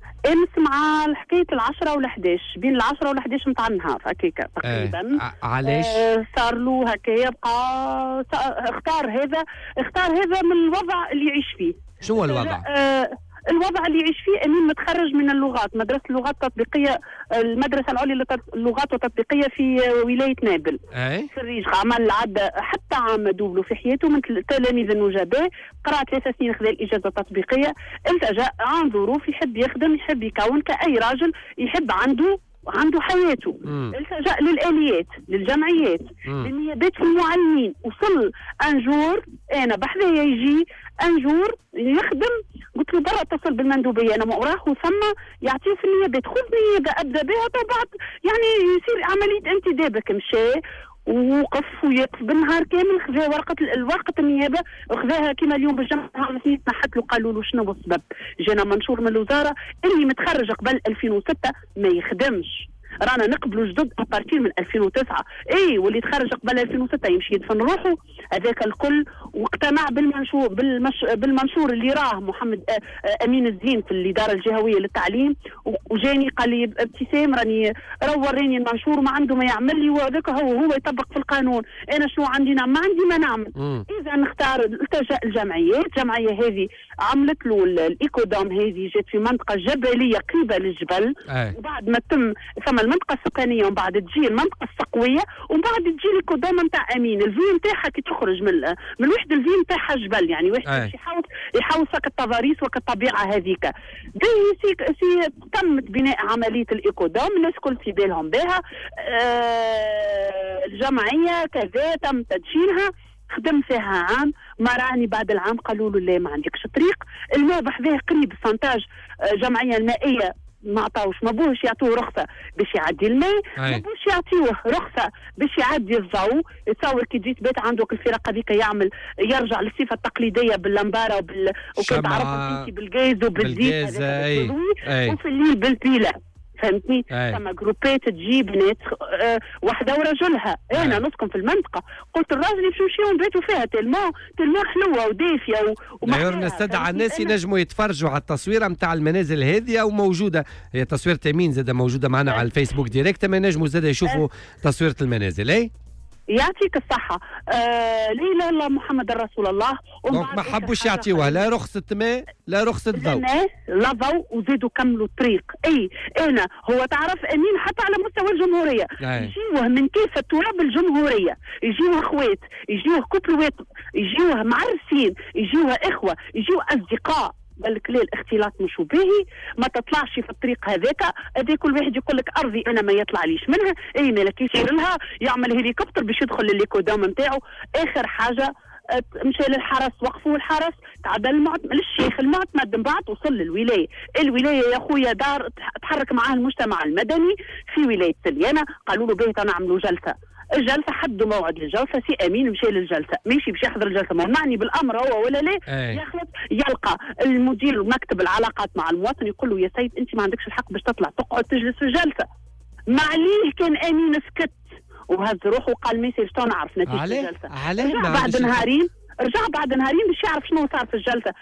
امس مع حكايه العشرة والحداش، بين العشرة والحداش متاع النهار هكاكا تقريبا. آه. علاش؟ آه صار له هكايا بقى اختار هذا اختار هذا من الوضع اللي يعيش فيه. شو هو الوضع؟ آه الوضع اللي يعيش فيه أمين متخرج من اللغات، مدرسة اللغات التطبيقية، المدرسة العليا للغات التطبيقية في ولاية نابل. أي؟ خريج عمل عدى حتى عام دوبلو في حياته من التلاميذ النجباء، قرأ ثلاث سنين خذا الإجازة التطبيقية، التجأ عن ظروف يحب يخدم، يحب يكون كأي راجل يحب عنده عنده حياته. التجأ للآليات، للجمعيات، للنيابات في المعلمين. وصل انجور انا بحذايا يجي انجور يخدم، قلت له برا اتصل بالمندوبيه انا وراه ثم يعطيه في النيابات، خذ نيابه ابدا بها وبعد يعني يصير عمليه انتدابك. مشى ووقف ويقف بالنهار كامل، خذا ورقه ورقه النيابه وخذاها كما اليوم بالجمعه نحت له، قالوا له شنو السبب؟ جانا منشور من الوزاره اللي متخرج قبل ألفين وستة ما يخدمش، رانا نقبلوا جدد ابارتير من ألفين وتسعة. اي واللي تخرج قبل ألفين وستة يمشي يدفن روحه. هذاك الكل واقتنع بالمنشور بالمش بالمنشور اللي راه محمد امين الزين في الاداره الجهويه للتعليم، وجاني قال لي ابتسام راني راه وريني المنشور وما عنده ما يعمل لي، وهذاك هو هو يطبق في القانون. انا شنو عندي نعمل؟ ما عندي ما نعمل. اذا نختار التجا الجمعيات. الجمعيه هذه عملت له الايكودوم، هذه جات في منطقه جبليه قريبه للجبل. أي. وبعد ما تم ثم المنطقه السكانيه ومن بعد تجي المنطقه السقويه ومن بعد تجي الايكودوم نتاع امين. الفي نتاعها كي تخرج من من الوحده الفي نتاعها جبل، يعني واحد يحاول يحوسك التضاريس وكالطبيعه هذيك. سي سي تمت بناء عمليه الايكودوم، الناس كل في بالهم بها. آه الجمعيه كذا تم تدشينها، خدم فيها عام، ما راني بعد العام قالوا له لا ما عندكش طريق، الماء بحذاه قريب سنتاج. الجمعيه المائيه ما عطاوش، ما بوش يعطوه رخصه باش يعدي الماء، ما بوش يعطيوه رخصه باش يعدي الضوء. تصور كي تجي تبات عندك الفرق هذيك يعمل يرجع للصفه التقليديه باللمباره وبال وكي تعرف بالغاز وبالزيت هذاك، وفي الليل بالبيله. فهمتني؟ ثم جروبات تجي بنات أه وحده ورجلها. انا نسكن في المنطقه، قلت الراجل يمشوا يمشيو نباتوا فيها تلمو تلمو حلوه ودافيه ومحلاها. نستدعى الناس ينجموا يتفرجوا على التصويره نتاع المنازل هذه، او موجوده هي تصوير تامين زاده موجوده معنا على الفيسبوك ديريكت، ما ينجموا زاده يشوفوا تصويره المنازل. اي يعطيك الصحة. آه لا إله إلا محمد رسول الله. دونك ما حبوش يعطيوها لا رخصة ماء لا رخصة ضوء. لا ضوء، وزيدوا كملوا الطريق. أي أنا هو تعرف أمين حتى على مستوى الجمهورية يجيوه من كافة تراب الجمهورية، يجيوه أخوات، يجيوه كوبلوات، يجيوه معرسين، يجيوه إخوة، يجيوه أصدقاء. بالك لا الاختلاط مش باهي، ما تطلعش في الطريق هذاك. هذا كل واحد يقول لك ارضي انا ما يطلعليش منها. اي مالك يصير لها يعمل هليكوبتر باش يدخل لليكودوم نتاعو. اخر حاجه مشى للحرس، وقفوا الحرس، تعدى المعتمد للشيخ المعتمد، من بعد وصل للولايه. الولايه يا خويا دار تحرك معاه المجتمع المدني في ولايه سليانه، قالوا له بيه نعملوا جلسه. الجلسه حدوا موعد للجلسه، سي امين مشى للجلسه، ماشي باش يحضر الجلسه، ما معني بالامر هو ولا لا. يخلط يلقى المدير مكتب العلاقات مع المواطن يقول له يا سيد انت ما عندكش الحق باش تطلع تقعد تجلس في الجلسه. معليه كان امين سكت وهز روحه وقال ما يصيرش نعرف نتيجه الجلسه. رجع بعد نهارين رجع بعد نهارين باش يعرف شنو صار في الجلسه.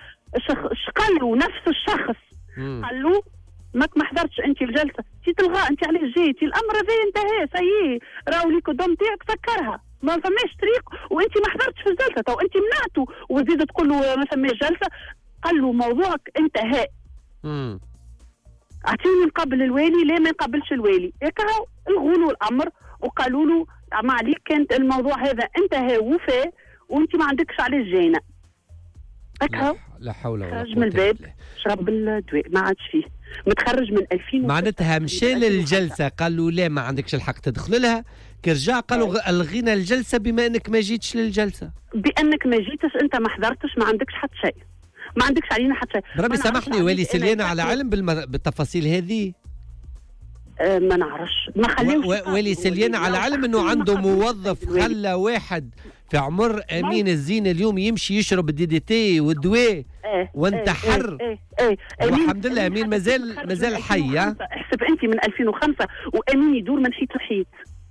اش قال له نفس الشخص مم. قال له ماك ما حضرتش انت الجلسه، تي تلغى انت علاش جيتي؟ الامر هذا انتهى سيي، راهو ليكودوم تاعك سكرها، ما فماش طريق وانت ما حضرتش في الجلسه، تو انت منعته وزيد تقول له ما فماش جلسه. قال له موضوعك انتهى. امم اعطيني نقابل الوالي، لا ما نقابلش الوالي، هكا الغوا له الامر وقالوا له ما عليك كانت الموضوع هذا انتهى وفاه وانت ما عندكش عليه الجينه. هكا لا حول ولا قوه. خرج من الباب شرب الدواء ما عادش فيه، متخرج من ألفين معناتها مشى للجلسه قال له لا ما عندكش الحق تدخل لها، كي رجع قالوا الغينا الجلسه بما انك ما جيتش للجلسه. بانك ما جيتش انت ما حضرتش ما عندكش حتى شيء، ما عندكش علينا حتى شيء. بربي سامحني والي سليانة على علم بالم... بالتفاصيل هذه؟ أه ما نعرفش ما خليوش. والي سليانة على علم انه عنده موظف خلى واحد في عمر امين الزين اليوم يمشي يشرب الدي دي تي والدواء ايه وانت حر. ايه ايه ايه والحمد لله امين مازال مازال حي. احسب انت من ألفين وخمسة وامين يدور من حيط لحيط.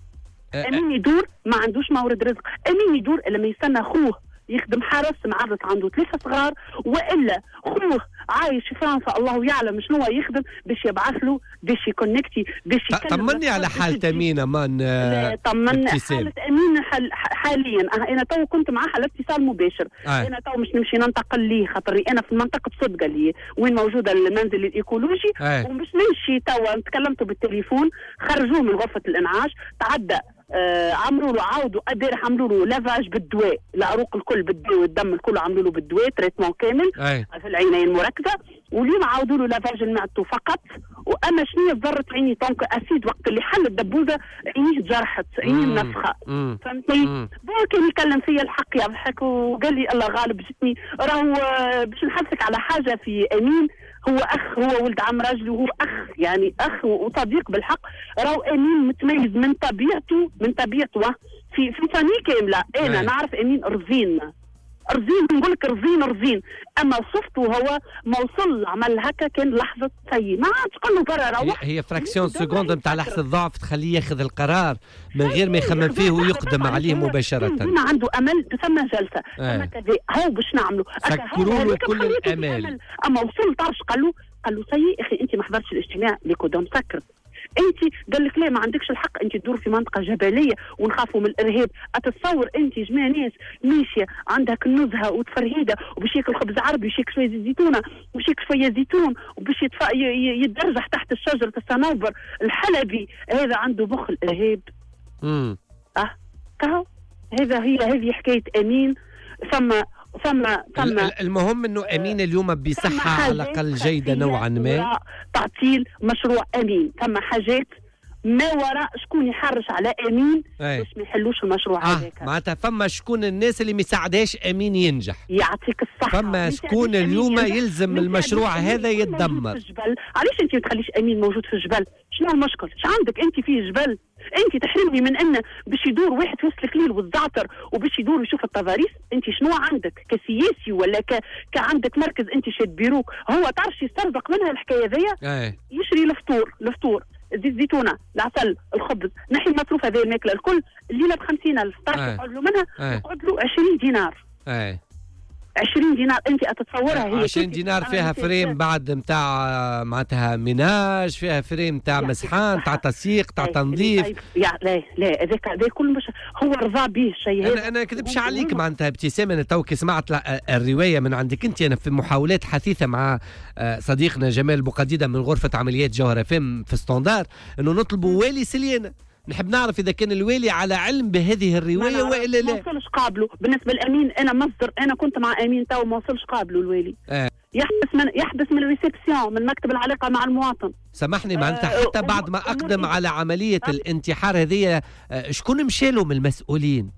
امين يدور ما عندوش مورد رزق، امين يدور لما يستنى اخوه يخدم حرس معرض عنده ثلاثة صغار، والا خوه عايش في فرنسا الله يعلم شنو يخدم باش يبعث له باش يكونكتي باش يكلم. طمني على حالة امين امان. طمني حالة امين حال حاليا انا تو كنت معاه على اتصال مباشر. آه. انا تو مش نمشي ننتقل ليه خاطري انا في منطقه صدقه لي وين موجوده المنزل الايكولوجي. آه. ومش نمشي تو تكلمته بالتليفون خرجوه من غرفه الانعاش تعدى. آه عملوا له عاودوا ادير عملوا له لافاج بالدواء العروق الكل بالدواء والدم الكل عملوا له بالدواء تريتمون كامل. أي. في العينين مركزه واليوم عاودوا له لافاج المعدته فقط. واما شنو ضرت عيني طونك اسيد وقت اللي حل الدبوزه عيني تجرحت عيني منفخه فهمتني. كان يكلم فيا الحق يضحك وقال لي الله غالب جتني راهو باش نحثك على حاجه في امين هو اخ هو ولد عم راجلي وهو اخ يعني اخ وصديق بالحق. راهو امين متميز من طبيعته من طبيعته في في فاني كامله. انا نعرف امين رزين رزين نقول لك رزين رزين اما صفته هو ما وصل عمل هكا كان لحظه سيء ما عادش قال له برا روح. هي فراكسيون سكوند نتاع لحظه ضعف تخليه ياخذ القرار من غير ما يخمم فيه ويقدم عليه مباشره. ما عنده امل ثم جلسه ثم كذا هاو باش نعملوا سكروا له كل الامال. اما وصل طرش قال له قال له سيء اخي انت ما حضرتش الاجتماع اللي كودون سكر انت قال لك لا ما عندكش الحق انت تدور في منطقه جبليه ونخافوا من الارهاب. اتصور انت جماعه ناس ماشيه عندها كنوزها وتفرهيده وباش ياكل خبز عربي وباش ياكل شويه زيتونه وباش ياكل شويه زيتون وباش يتف... يتدرجح تحت الشجره الصنوبر الحلبي هذا عنده مخ الارهاب. امم اه كهو هذا هي هذه حكايه امين. ثم ثم ثم المهم انه امين اليوم بصحه على الاقل جيده نوعا ما. تعطيل مشروع امين ثم حاجات ما وراء شكون يحرش على امين باش ما يحلوش المشروع هذاك. آه معناتها فما شكون الناس اللي ما يساعدهاش امين ينجح. يعطيك الصحه. فما شكون اليوم يلزم المشروع هذا يتدمر. علاش انت ما تخليش امين موجود في الجبل؟ شنو المشكل؟ ايش عندك انت فيه جبل؟ انت تحرمني من ان باش يدور واحد في وسط الكليل والزعتر وباش يدور يشوف التضاريس. انت شنو عندك كسياسي ولا ك... كعندك مركز انت شاد بيروك هو تعرف يسترزق منها الحكايه ذيا. يشري الفطور الفطور زيت زيتونه العسل الخبز نحي المصروف هذه الماكله الكل الليله ب خمسين ألف تعرف يقعد له منها يقعد له عشرين دينار. اي عشرين دينار انت اتتصورها هي عشرين دينار فيها فريم بعد نتاع معناتها ميناج فيها فريم نتاع مسحان نتاع تسييق نتاع تنظيف. لا لا لا هذاك هذا كل مش هو رضا به الشيء هذا. انا انا كذبش عليك معناتها ابتسام انا توكي سمعت الروايه من عندك انت. انا في محاولات حثيثه مع صديقنا جمال بوقديده من غرفه عمليات جوهره فيم في ستاندار انه نطلبوا والي سليانة. نحب نعرف اذا كان الوالي على علم بهذه الروايه والا لا. ما وصلش قابله بالنسبه لامين انا مصدر انا كنت مع امين تو ما وصلش قابله الوالي. آه. يحبس من يحبس من الريسبسيون من مكتب العلاقه مع المواطن. سامحني معناتها حتى بعد ما اقدم على عمليه الانتحار هذه شكون مشى له من المسؤولين؟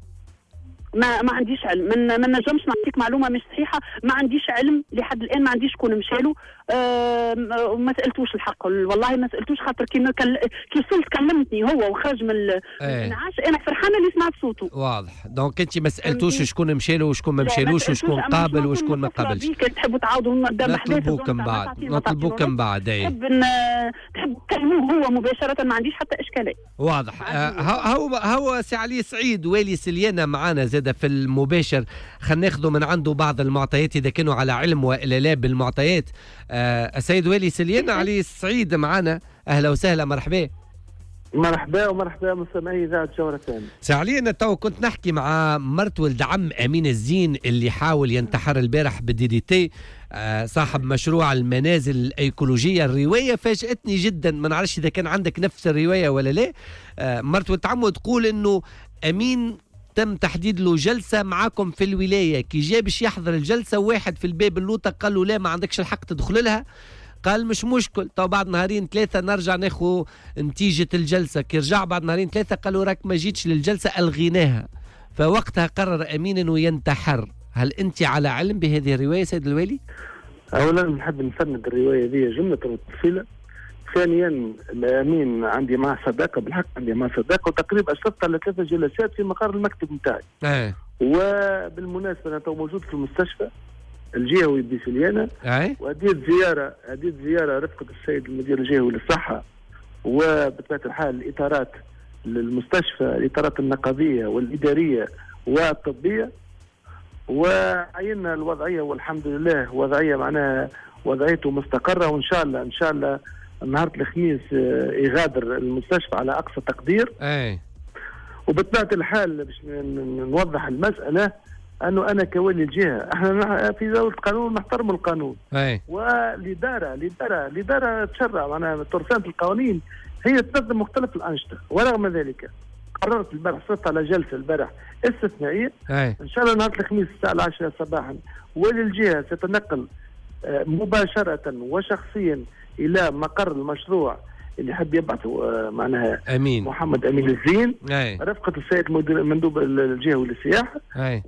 ما ما عنديش علم من ما نجمش نعطيك معلومه مش صحيحه. ما عنديش علم لحد الان ما عنديش شكون مشالو. أه ما سالتوش الحق والله ما سالتوش خاطر كي كل... كي وصلت كلمتني هو وخرج من الانعاش انا فرحانه اللي سمعت صوته. واضح دونك انت ما سالتوش شكون مشالو وشكون ما مشالوش وشكون قابل وشكون ما قابلش. تحبوا تعاودوا قدام احداث نطلبوكم بعد نطلبوكم بعد. اي تحب تحب تكلموه هو مباشره ما عنديش حتى اشكاليه. واضح. آه هو هو سي علي سعيد والي سليانة معنا زاد في المباشر. خلينا ناخذوا من عنده بعض المعطيات اذا كانوا على علم والا لا بالمعطيات. آه السيد والي سليانة علي سعيد معنا اهلا وسهلا مرحبا. مرحبا ومرحبا مستمعي اذاعه جوهره ثاني. ساعلي انا تو كنت نحكي مع مرت ولد عم امين الزين اللي حاول ينتحر البارح بالدي دي تي، آه صاحب مشروع المنازل الايكولوجيه. الروايه فاجاتني جدا، ما نعرفش اذا كان عندك نفس الروايه ولا لا. آه مرت ولد عمه تقول انه امين تم تحديد له جلسه معاكم في الولايه، كي جا باش يحضر الجلسه واحد في الباب اللوطه قال له لا ما عندكش الحق تدخل لها، قال مش مشكل، تو بعد نهارين ثلاثة نرجع ناخذ نتيجة الجلسة. كي رجع بعد نهارين ثلاثة قالوا راك ما جيتش للجلسة ألغيناها، فوقتها قرر أمين أنه ينتحر. هل أنت على علم بهذه الرواية سيد الوالي؟ أولا نحب نفند الرواية دي جملة وتفصيلة. ثانيا الأمين عندي معه صداقة، بالحق عندي معه صداقة، وتقريبا أشرفت على ثلاثة جلسات في مقر المكتب نتاعي. أيه. وبالمناسبة أنا تو موجود في المستشفى الجهوي بسليانة، وأديت زيارة أديت زيارة رفقة السيد المدير الجهوي للصحة، وبطبيعة الحال الإطارات للمستشفى، الإطارات النقابية والإدارية والطبية، وعينا الوضعية والحمد لله وضعية معناها وضعيته مستقرة، وإن شاء الله إن شاء الله نهار الخميس يغادر المستشفى على أقصى تقدير. أي. وبطبيعة الحال باش نوضح المسألة انه انا كولي الجهه، احنا في دوله القانون نحترم القانون. اي. والاداره الاداره الاداره تشرع معناها ترسانه القوانين هي تنظم مختلف الانشطه، ورغم ذلك قررت البارح صرت على جلسه البارح استثنائيه. اي. ان شاء الله نهار الخميس الساعه العاشرة صباحا ولي الجهه ستنقل مباشره وشخصيا الى مقر المشروع اللي حب يبعثوا معناها امين محمد امين الزين، أي. رفقه السيد مندوب الجهوي للسياحه،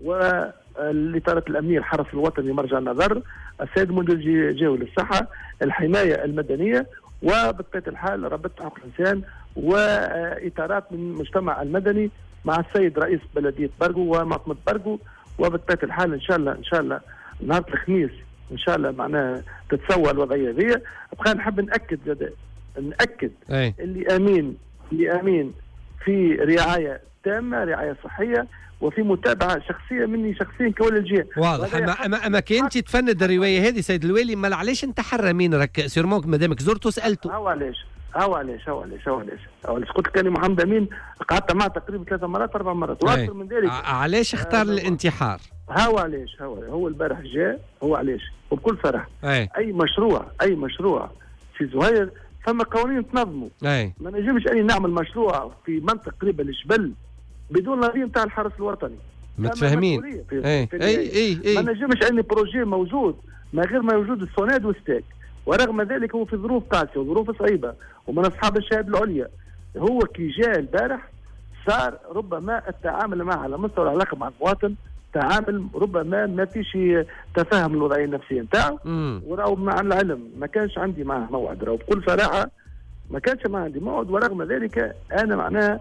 والاطارات الامنيه، الحرس الوطني، مرجع النظر، السيد مندوب الجهوي للصحه، الحمايه المدنيه، وبطبيعه الحال رابطه حقوق الانسان، واطارات من المجتمع المدني مع السيد رئيس بلديه برقو ومعتمد برقو. وبطبيعه الحال ان شاء الله ان شاء الله نهار الخميس ان شاء الله معناها تتسوى الوضعيه ذي. بقى نحب ناكد زاد نأكد أي. اللي أمين اللي أمين في رعاية تامة، رعاية صحية، وفي متابعة شخصية مني شخصيا كولي الجهة. واضح. أما أما أما كنت تفند الرواية هذه سيد الوالي، ما علاش انتحر أمين؟ راك سيرمونك مادامك زرته سألته. هو علاش هو علاش هو علاش هو علاش هو علاش قلت كان محمد أمين قعدت معه تقريبا ثلاث مرات أربع مرات وأكثر من ذلك. علاش اختار آه الانتحار؟ هو علاش هو هو البارح جاء هو علاش وبكل صراحة. أي. أي مشروع أي مشروع في زهير ثم قوانين تنظموا. أي. ما نجمش اني نعمل مشروع في منطقه قريبه للجبل بدون نظام تاع الحرس الوطني. متفاهمين. اي اي اي اي ما نجمش اني بروجي موجود ما غير ما يوجد السوناد والستاك، ورغم ذلك هو في ظروف قاسيه وظروف صعيبه ومن اصحاب الشهاده العليا. هو كي جاء البارح صار ربما التعامل معه على مستوى العلاقه مع المواطن تعامل ربما ما فيش تفاهم الوضعيه النفسيه نتاعو، وراهو مع العلم ما كانش عندي معه موعد، راهو بكل صراحه ما كانش ما عندي موعد، ورغم ذلك انا معناها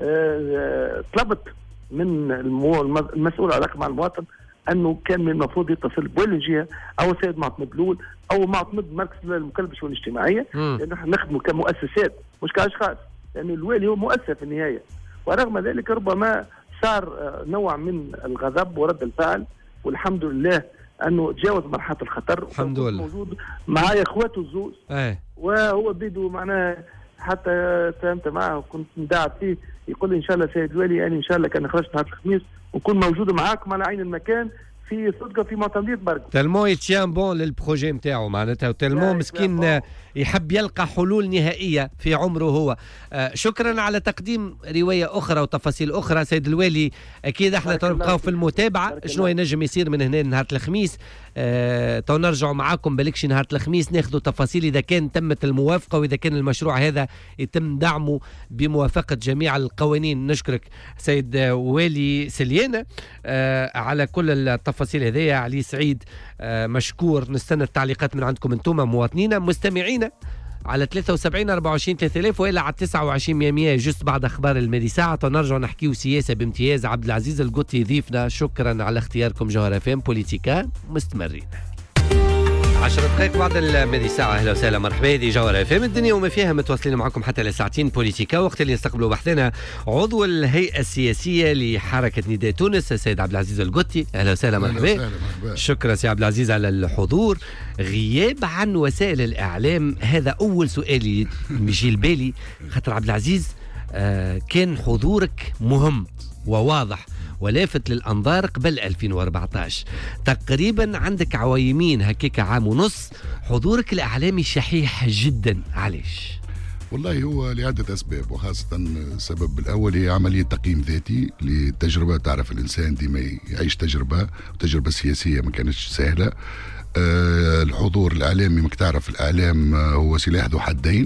طلبت من المسؤول العلاقه مع المواطن انه كان من المفروض يتصل بولي الجهه او السيد معتمد الاول او معتمد مركز المكلف بالشؤون الاجتماعيه، لانه احنا نخدموا كمؤسسات مش كاشخاص، لان يعني الوالي هو مؤسسه في النهايه. ورغم ذلك ربما صار نوع من الغضب ورد الفعل، والحمد لله انه تجاوز مرحله الخطر. الحمد لله. موجود معايا اخواته الزوز، ايه، وهو بيدو معناه حتى تفهمت معه وكنت مداعب فيه يقول لي ان شاء الله سيد الوالي يعني ان شاء الله كان خرجت نهار الخميس ونكون موجود معاكم على عين المكان في صدقه في معتمديه برقو. تلمو يتيان بون للبروجي نتاعو معناتها، تلمو مسكين يحب يلقى حلول نهائيه في عمره هو. آه شكرا على تقديم روايه اخرى وتفاصيل اخرى سيد الوالي. اكيد احنا تنبقاو في المتابعه شنو ينجم يصير من هنا نهار الخميس. آه تو نرجعوا معاكم بالكشي نهار الخميس ناخذوا تفاصيل اذا كان تمت الموافقه واذا كان المشروع هذا يتم دعمه بموافقه جميع القوانين. نشكرك سيد والي سليانه آه على كل التفاصيل هذه. علي سعيد آه مشكور. نستنى التعليقات من عندكم انتم مواطنينا مستمعينا على ثلاثة وسبعين أربعة وعشرين ثلاثة آلاف والا على تسعة وعشرين مية جست بعد اخبار الميدي ساعه ونرجع نحكيو سياسه بامتياز. عبد العزيز القطي ضيفنا. شكرا على اختياركم جوهر اف ام بوليتيكا. مستمرين عشر دقائق بعد الميدي ساعة. أهلا وسهلا مرحبا. دي جوهر اف ام الدنيا وما فيها متواصلين معكم حتى لساعتين بوليتيكا. وقت اللي نستقبلوا بحثنا عضو الهيئة السياسية لحركة نداء تونس السيد عبد العزيز القطي. أهلا وسهلا مرحبا. شكرا سي عبد العزيز على الحضور. غياب عن وسائل الإعلام هذا أول سؤال يجي البالي، خاطر عبد العزيز آه كان حضورك مهم وواضح ولافت للأنظار قبل ألفين وأربعطاش. تقريبا عندك عوايمين هكيك عام ونص حضورك الإعلامي شحيح جدا، علاش؟ والله هو لعدة أسباب، وخاصة السبب الأول هي عملية تقييم ذاتي للتجربة. تعرف الإنسان ديما يعيش تجربة، تجربة سياسية ما كانتش سهلة. أه الحضور الإعلامي مك تعرف الإعلام هو سلاح ذو حدين،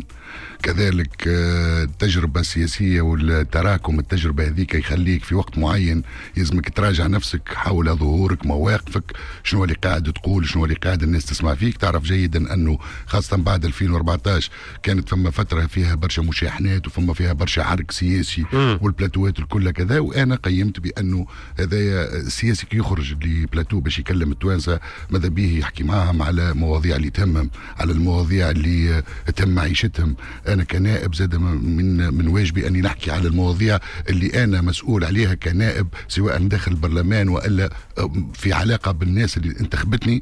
كذلك التجربة السياسية والتراكم التجربة هذيك يخليك في وقت معين يلزمك تراجع نفسك حول ظهورك، مواقفك، شنو اللي قاعد تقول، شنو اللي قاعد الناس تسمع فيك. تعرف جيدا أنه خاصة بعد ألفين وأربعطاش كانت فما فترة فيها برشا مشاحنات وفما فيها برشا حرك سياسي والبلاتوات الكل كذا، وأنا قيمت بأنه هذا السياسي كي يخرج لبلاتو باش يكلم التوانسة ماذا به يحكي معهم على مواضيع اللي تهمهم، على المواضيع اللي تهم معيشتهم. أنا كنائب زاد من من واجبي أني نحكي على المواضيع اللي أنا مسؤول عليها كنائب، سواء داخل البرلمان وإلا في علاقة بالناس اللي انتخبتني.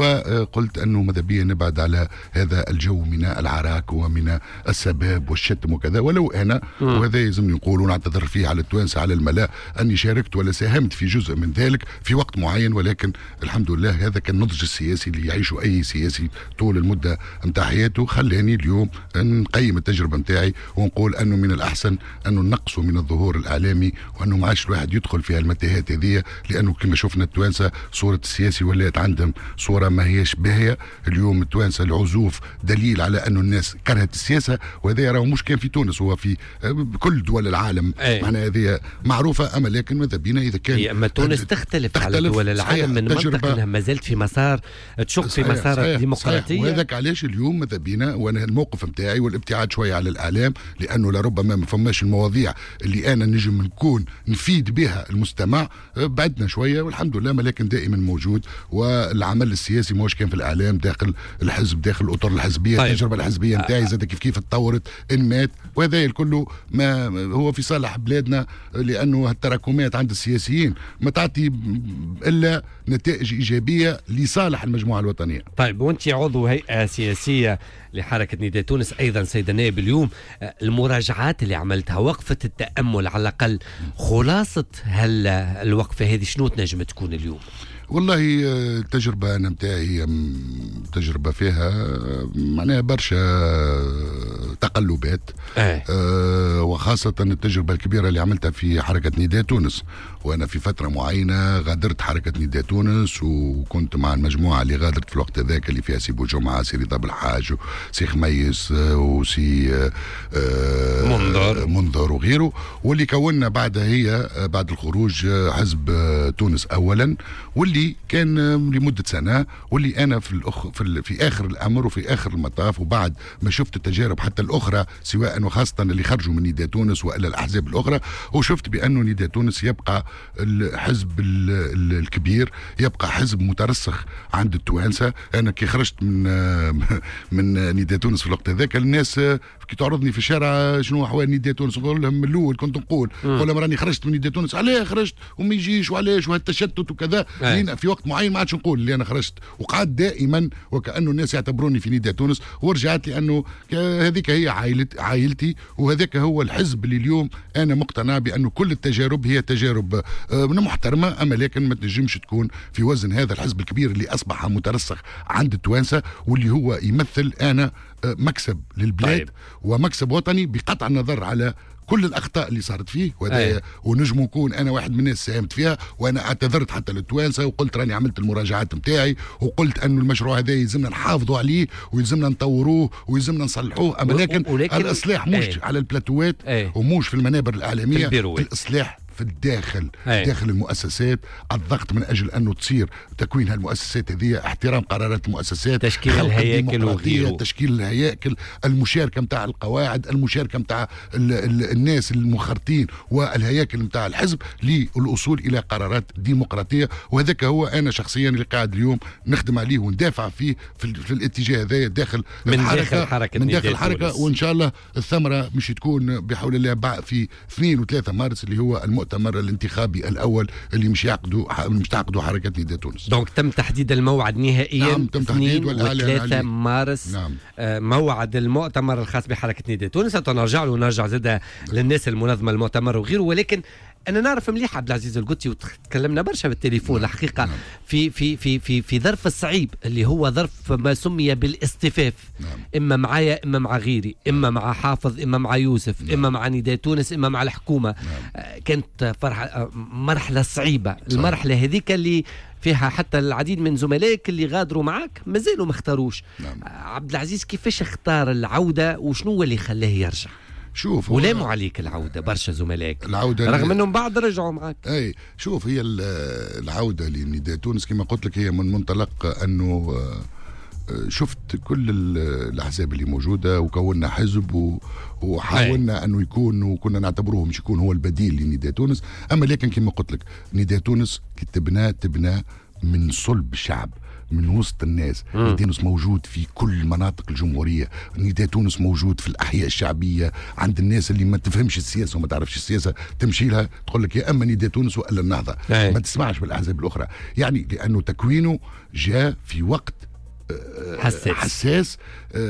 وقلت أنه ماذا بيا نبعد على هذا الجو من العراك ومن السباب والشتم وكذا، ولو أنا وهذا يلزمني نقول ونعتذر فيه على التوانسة على الملاء أني شاركت ولا ساهمت في جزء من ذلك في وقت معين، ولكن الحمد لله هذا كان النضج السياسي اللي يعيشه أي سياسي طول المدة متاع حياته، خلاني اليوم نقيم التجربة متاعي ونقول أنه من الأحسن أنه نقصوا من الظهور الإعلامي، وأنه ما عادش الواحد يدخل في المتاهات هذه، لأنه كما شفنا التوانسة صورة السياسي ولات عندهم صورة ما هيش باهية. اليوم التوانسة العزوف دليل على أنه الناس كرهت السياسة، وهذا راهو مش كان في تونس، هو في كل دول العالم. معناها هذه معروفة، أما لكن ماذا بينا إذا كان أما تونس تختلف, تختلف على دول العالم من منطق أنها ما زالت في مسار تشق في مسار الديمقراطية. وهذاك علاش اليوم ماذا بينا وأنا الموقف متاعي والابتعاد شوية على الإعلام، لأنه لربما ما فماش المواضيع اللي أنا نجم نكون نفيد بها المستمع، بعدنا شوية والحمد لله، ولكن دائما موجود. والعمل السياسي موش كان في الإعلام داخل الحزب، داخل الأطر الحزبية. طيب. التجربة الحزبية متاعي زاد كيف كيف تطورت إن مات، وهذا الكل ما هو في صالح بلادنا، لأنه التراكمات عند السياسيين ما تعطي إلا نتائج إيجابية لصالح المجموعة الوطنية. طيب، وأنت عضو هيئة سياسية لحركة نداء تونس أيضا سيد النائب، اليوم المراجعات اللي عملتها، وقفة التأمل على الأقل، خلاصة هل الوقفة هذه شنو تنجم تكون اليوم؟ والله التجربة أنا متاعي تجربة فيها معناها برشا تقلبات. أه. أه وخاصة التجربة الكبيرة اللي عملتها في حركة نداء تونس، وأنا في فترة معينة غادرت حركة نداء تونس، وكنت مع المجموعة اللي غادرت في الوقت ذاك اللي فيها سي بوجمعة، سي رضا بالحاج، وسي خميس، وسي أه منظر منظر وغيره، واللي كونا بعدها هي بعد الخروج حزب تونس أولا، واللي كان لمدة سنة، واللي أنا في الأخ في, في آخر الأمر وفي آخر المطاف، وبعد ما شفت التجارب حتى الأخرى سواء وخاصة اللي خرجوا من نداء تونس وإلا الأحزاب الأخرى، وشفت بأنه نداء تونس يبقى الحزب الكبير، يبقى حزب مترسخ عند التوانسة. أنا كي خرجت من من نداء تونس في الوقت هذاك، الناس كي تعرضني في الشارع شنو أحوال نداء تونس، نقول لهم من الأول كنت نقول ولا مراني خرجت من نداء تونس، علاه خرجت وما يجيش وعلاش وهالتشتت وكذا. في وقت معين ما عادش نقول اللي انا خرجت، وقعد دائما وكانه الناس يعتبروني في نداء تونس، ورجعت لانه هذيك هي عائلتي عائلتي وهذاك هو الحزب اللي اليوم انا مقتنع بانه كل التجارب هي تجارب محترمه، اما لكن ما تنجمش تكون في وزن هذا الحزب الكبير اللي اصبح مترسخ عند التوانسه، واللي هو يمثل انا مكسب للبلاد. طيب. ومكسب وطني بقطع النظر على كل الاخطاء اللي صارت فيه، وهذا ونجم نكون انا واحد من الناس ساهمت فيها، وانا اعتذرت حتى للتوانسه وقلت راني عملت المراجعات نتاعي، وقلت انه المشروع هذا يلزمنا نحافظوا عليه ويلزمنا نطوروه ويلزمنا نصلحوه، اما لكن الاصلاح مش ايه. على البلاتوات ايه. وموش في المنابر الاعلاميه، الاصلاح في الداخل أي. داخل المؤسسات، الضغط من أجل أنه تصير تكوين هالمؤسسات هذه، احترام قرارات المؤسسات، تشكيل الهياكل وغيره، تشكيل الهياكل، المشاركة متاع القواعد، المشاركة متاع الناس المنخرطين والهياكل متاع الحزب للوصول إلى قرارات ديمقراطية. وهذاك هو أنا شخصيا اللي قاعد اليوم نخدم عليه وندافع فيه في, في الاتجاه هذا داخل من الحركة داخل حركة من داخل الحركة، وإن شاء الله الثمرة مش تكون بحول الله في اثنين وثلاثة مارس اللي هو المؤتمر المؤتمر الانتخابي الاول اللي مش يعقدوا مش تعقدوا حركه نداء تونس. دونك تم تحديد الموعد نهائيا. نعم تم تحديد وثلاثة مارس. نعم. آه موعد المؤتمر الخاص بحركه نداء تونس. سنرجع له ونرجع زاد للناس المنظمه المؤتمر وغيره، ولكن أنا نعرف مليح عبد العزيز القدسي وتكلمنا برشا بالتليفون الحقيقة نعم. في في في في في ظرف الصعيب اللي هو ظرف ما سمي بالاصطفاف نعم. إما معايا إما مع غيري، إما مع حافظ إما مع يوسف نعم. إما مع نداء تونس إما مع الحكومة نعم. آه كانت فرحة مرحلة صعيبة صح. المرحلة هذيك اللي فيها حتى العديد من زملائك اللي غادروا معك مازالوا ما اختاروش نعم. آه عبد العزيز كيفاش اختار العودة وشنو اللي خلاه يرجع؟ شوف ولاموا عليك العودة برشا زملائك العودة رغم انهم بعض رجعوا معك. اي شوف هي العودة لنداء تونس كما قلت لك هي من منطلق انه شفت كل الاحزاب اللي موجودة وكونا حزب وحاولنا انه يكون وكنا نعتبروه مش يكون هو البديل لنداء تونس، اما لكن كما قلت لك نداء تونس كي تبناه تبناه من صلب الشعب من وسط الناس. نداء تونس موجود في كل مناطق الجمهورية، نداء تونس موجود في الأحياء الشعبية عند الناس اللي ما تفهمش السياسة وما تعرفش السياسة تمشي لها تقول لك يا أما نداء تونس وإلا النهضة أي. ما تسمعش بالأحزاب الأخرى، يعني لأنه تكوينه جاء في وقت حساس, حساس.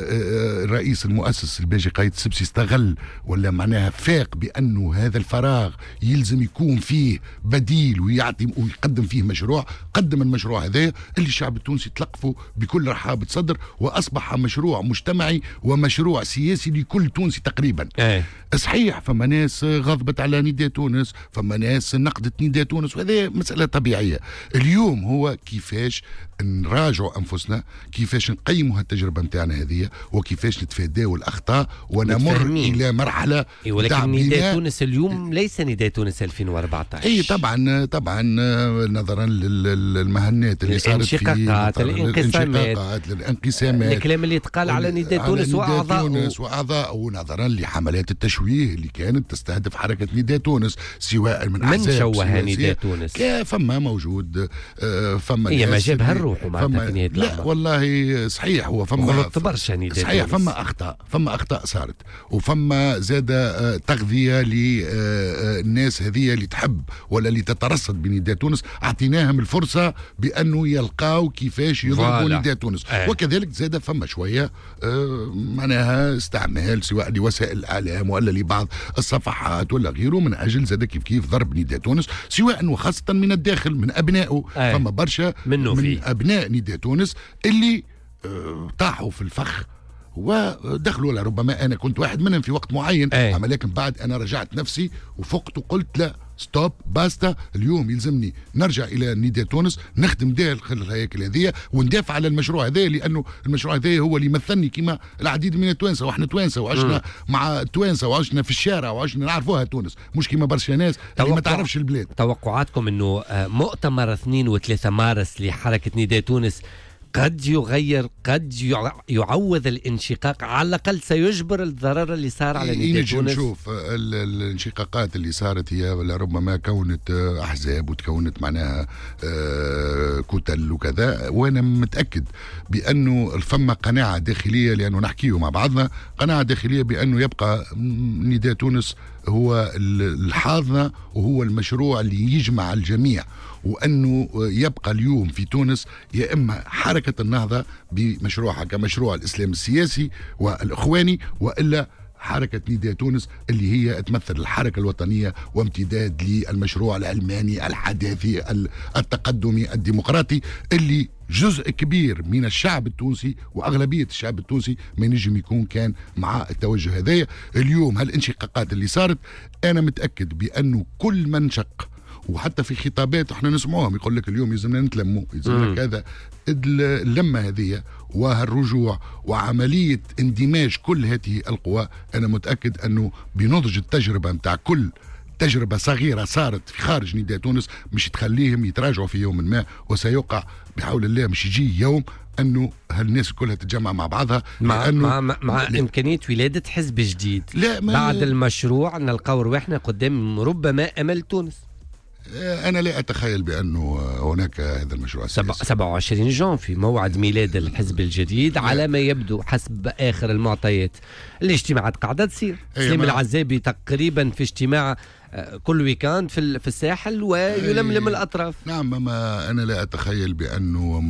الرئيس المؤسس الباجي قايد السبسي استغل ولا معناها فاق بأنه هذا الفراغ يلزم يكون فيه بديل ويعطي ويقدم فيه مشروع. قدم المشروع هذا اللي الشعب التونسي تلقفه بكل رحابة صدر وأصبح مشروع مجتمعي ومشروع سياسي لكل تونسي تقريبا. أي. صحيح فما ناس غضبت على نداء تونس، فما ناس نقدت نداء تونس، وهذا مسألة طبيعية. اليوم هو كيفاش نراجعوا أنفسنا، كيفاش نقيموا هالتجربة متاعنا هذه، وكيفاش نتفاداو الأخطاء ونمر متفهمين. إلى مرحلة إيه ولكن نداء تونس اليوم ليس نداء تونس ألفين وأربعة عشر. أي طبعا طبعا نظرا للمهنات اللي صارت في الانشقاقات الانقسامات الانقسامات الكلام اللي يتقال على نداء تونس وأعضاء وأعضاء ونظرا لحملات التشويه اللي كانت تستهدف حركة نداء تونس سواء من من شوه نداء تونس فما موجود فما هي ما جابها الروح ومعناتها في لا والله صحيح هو فما غلط برشا نداء صحيح تونس. فما أخطاء فما أخطاء صارت وفما زاد تغذية للناس هذه اللي تحب ولا اللي تترصد بنداء تونس، أعطيناهم الفرصة بأنه يلقاو كيفاش يضربوا نداء تونس أه. وكذلك زاد فما شوية معناها استعمال سواء لوسائل الإعلام ولا لبعض الصفحات ولا غيره من أجل زاد كيف كيف ضرب نداء تونس سواء وخاصة من الداخل من أبنائه أه. فما برشا من فيه. أبناء نداء تونس اللي طاحوا في الفخ ودخلوا لربما أنا كنت واحد منهم في وقت معين أي. أما لكن بعد أنا رجعت نفسي وفقت وقلت لا ستوب باستا، اليوم يلزمني نرجع إلى نداء تونس نخدم داخل الهياكل هذه وندافع على المشروع هذا، لأنه المشروع هذا هو اللي يمثلني كما العديد من التوانسة، وإحنا توانسة وعشنا م. مع التوانسة وعشنا في الشارع وعشنا نعرفوها تونس مش كما برشا ناس اللي ما تعرفش البلاد. توقعاتكم أنه مؤتمر اثنين وثلاثة مارس لحركة نداء تونس قد يغير قد يعوض الانشقاق، على الأقل سيجبر الضرر اللي صار على نداء تونس؟ نشوف الانشقاقات اللي صارت هي ربما كونت أحزاب وتكونت معناها كتل وكذا، وأنا متأكد بأنه فما قناعة داخلية لأنه نحكيه مع بعضنا قناعة داخلية بأنه يبقى نداء تونس هو الحاضنة وهو المشروع اللي يجمع الجميع، وأنه يبقى اليوم في تونس يا إما حركة النهضة بمشروعها كمشروع الإسلام السياسي والإخواني، وإلا حركة نداء تونس اللي هي تمثل الحركة الوطنية وامتداد للمشروع العلماني الحداثي التقدمي الديمقراطي اللي جزء كبير من الشعب التونسي وأغلبية الشعب التونسي ما ينجم يكون كان مع التوجه هذايا. اليوم هالانشقاقات اللي صارت أنا متأكد بأنه كل من شق، وحتى في خطابات احنا نسمعوهم يقول لك اليوم يلزمنا نتلموا يلزمنا كذا، اللمة هذه وهالرجوع وعملية اندماج كل هذه القوى أنا متأكد أنه بنضج التجربة متاع كل تجربة صغيرة صارت في خارج نداء تونس مش تخليهم يتراجعوا في يوم ما، وسيقع بحول الله مش يجي يوم أنه هالناس كلها تتجمع مع بعضها مع, مع, مع, مع إمكانية ولادة حزب جديد لا بعد المشروع نلقاو رواحنا قدام ربما أمل تونس. أنا لا أتخيل بأنه هناك هذا المشروع السياسي. سبعة وعشرين جون في موعد ميلاد الحزب الجديد على ما يبدو حسب آخر المعطيات. الاجتماعات قاعدة تصير. سليم العزابي تقريبا في اجتماع كل ويكاند في في الساحل ويلملم الأطراف. نعم، ما أنا لا أتخيل بأنه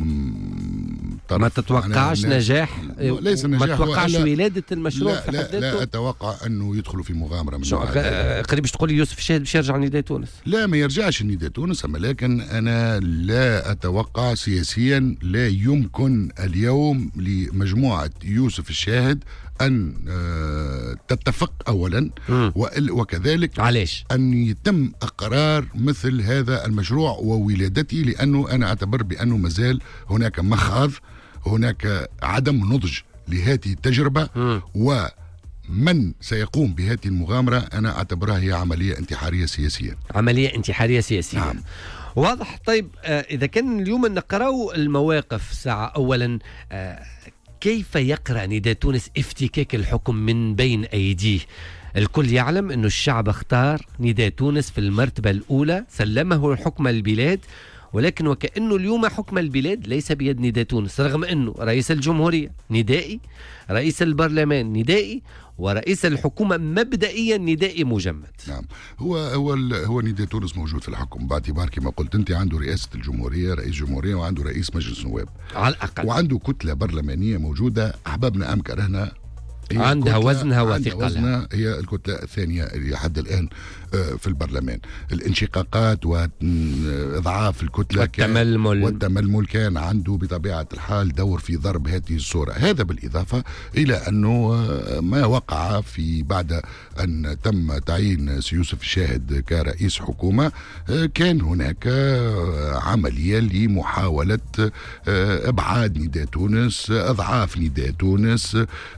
ما تتوقعش نجاح، ليس نجاح، ما تتوقعش ولادة المشروع لا في لا, حد ذاته. لا أتوقع أنه يدخلوا في مغامرة من قريب باش تقول لي يوسف الشاهد باش يرجع نداء تونس. لا، ما يرجعش نداء تونس، أما لكن أنا لا أتوقع سياسيا، لا يمكن اليوم لمجموعة يوسف الشاهد أن تتفق أولا، وكذلك علاش أن يتم إقرار مثل هذا المشروع وولادته، لأنه أنا أعتبر بأنه مازال هناك مخاض، هناك عدم نضج لهذه التجربة، م. ومن سيقوم بهذه المغامرة أنا أعتبرها هي عملية انتحارية سياسية. عملية انتحارية سياسية. نعم. واضح. طيب آه إذا كان اليوم نقرأ المواقف ساعة، أولا آه كيف يقرأ نداء تونس افتكاك الحكم من بين أيديه؟ الكل يعلم أن الشعب اختار نداء تونس في المرتبة الأولى، سلمه حكم البلاد، ولكن وكأنه اليوم حكم البلاد ليس بيد نداء تونس، رغم أنه رئيس الجمهورية ندائي، رئيس البرلمان ندائي، ورئيس الحكومة مبدئيا ندائي مجمد. نعم، هو هو هو نداء تونس موجود في الحكم باعتبار كما قلت أنت عنده رئاسة الجمهورية، رئيس جمهورية، وعنده رئيس مجلس نواب على الأقل، وعنده كتلة برلمانية موجودة أحبابنا أم كرهنا عندها وزنها وثقلها. وزنها هي الكتلة الثانية لحد الآن في البرلمان. الانشقاقات وإضعاف الكتلة والتململ والتململ كان عنده بطبيعة الحال دور في ضرب هذه الصورة. هذا بالإضافة إلى أنه ما وقع في بعد أن تم تعيين سي يوسف الشاهد كرئيس حكومة، كان هناك عملية لمحاولة إبعاد نداء تونس، إضعاف نداء تونس،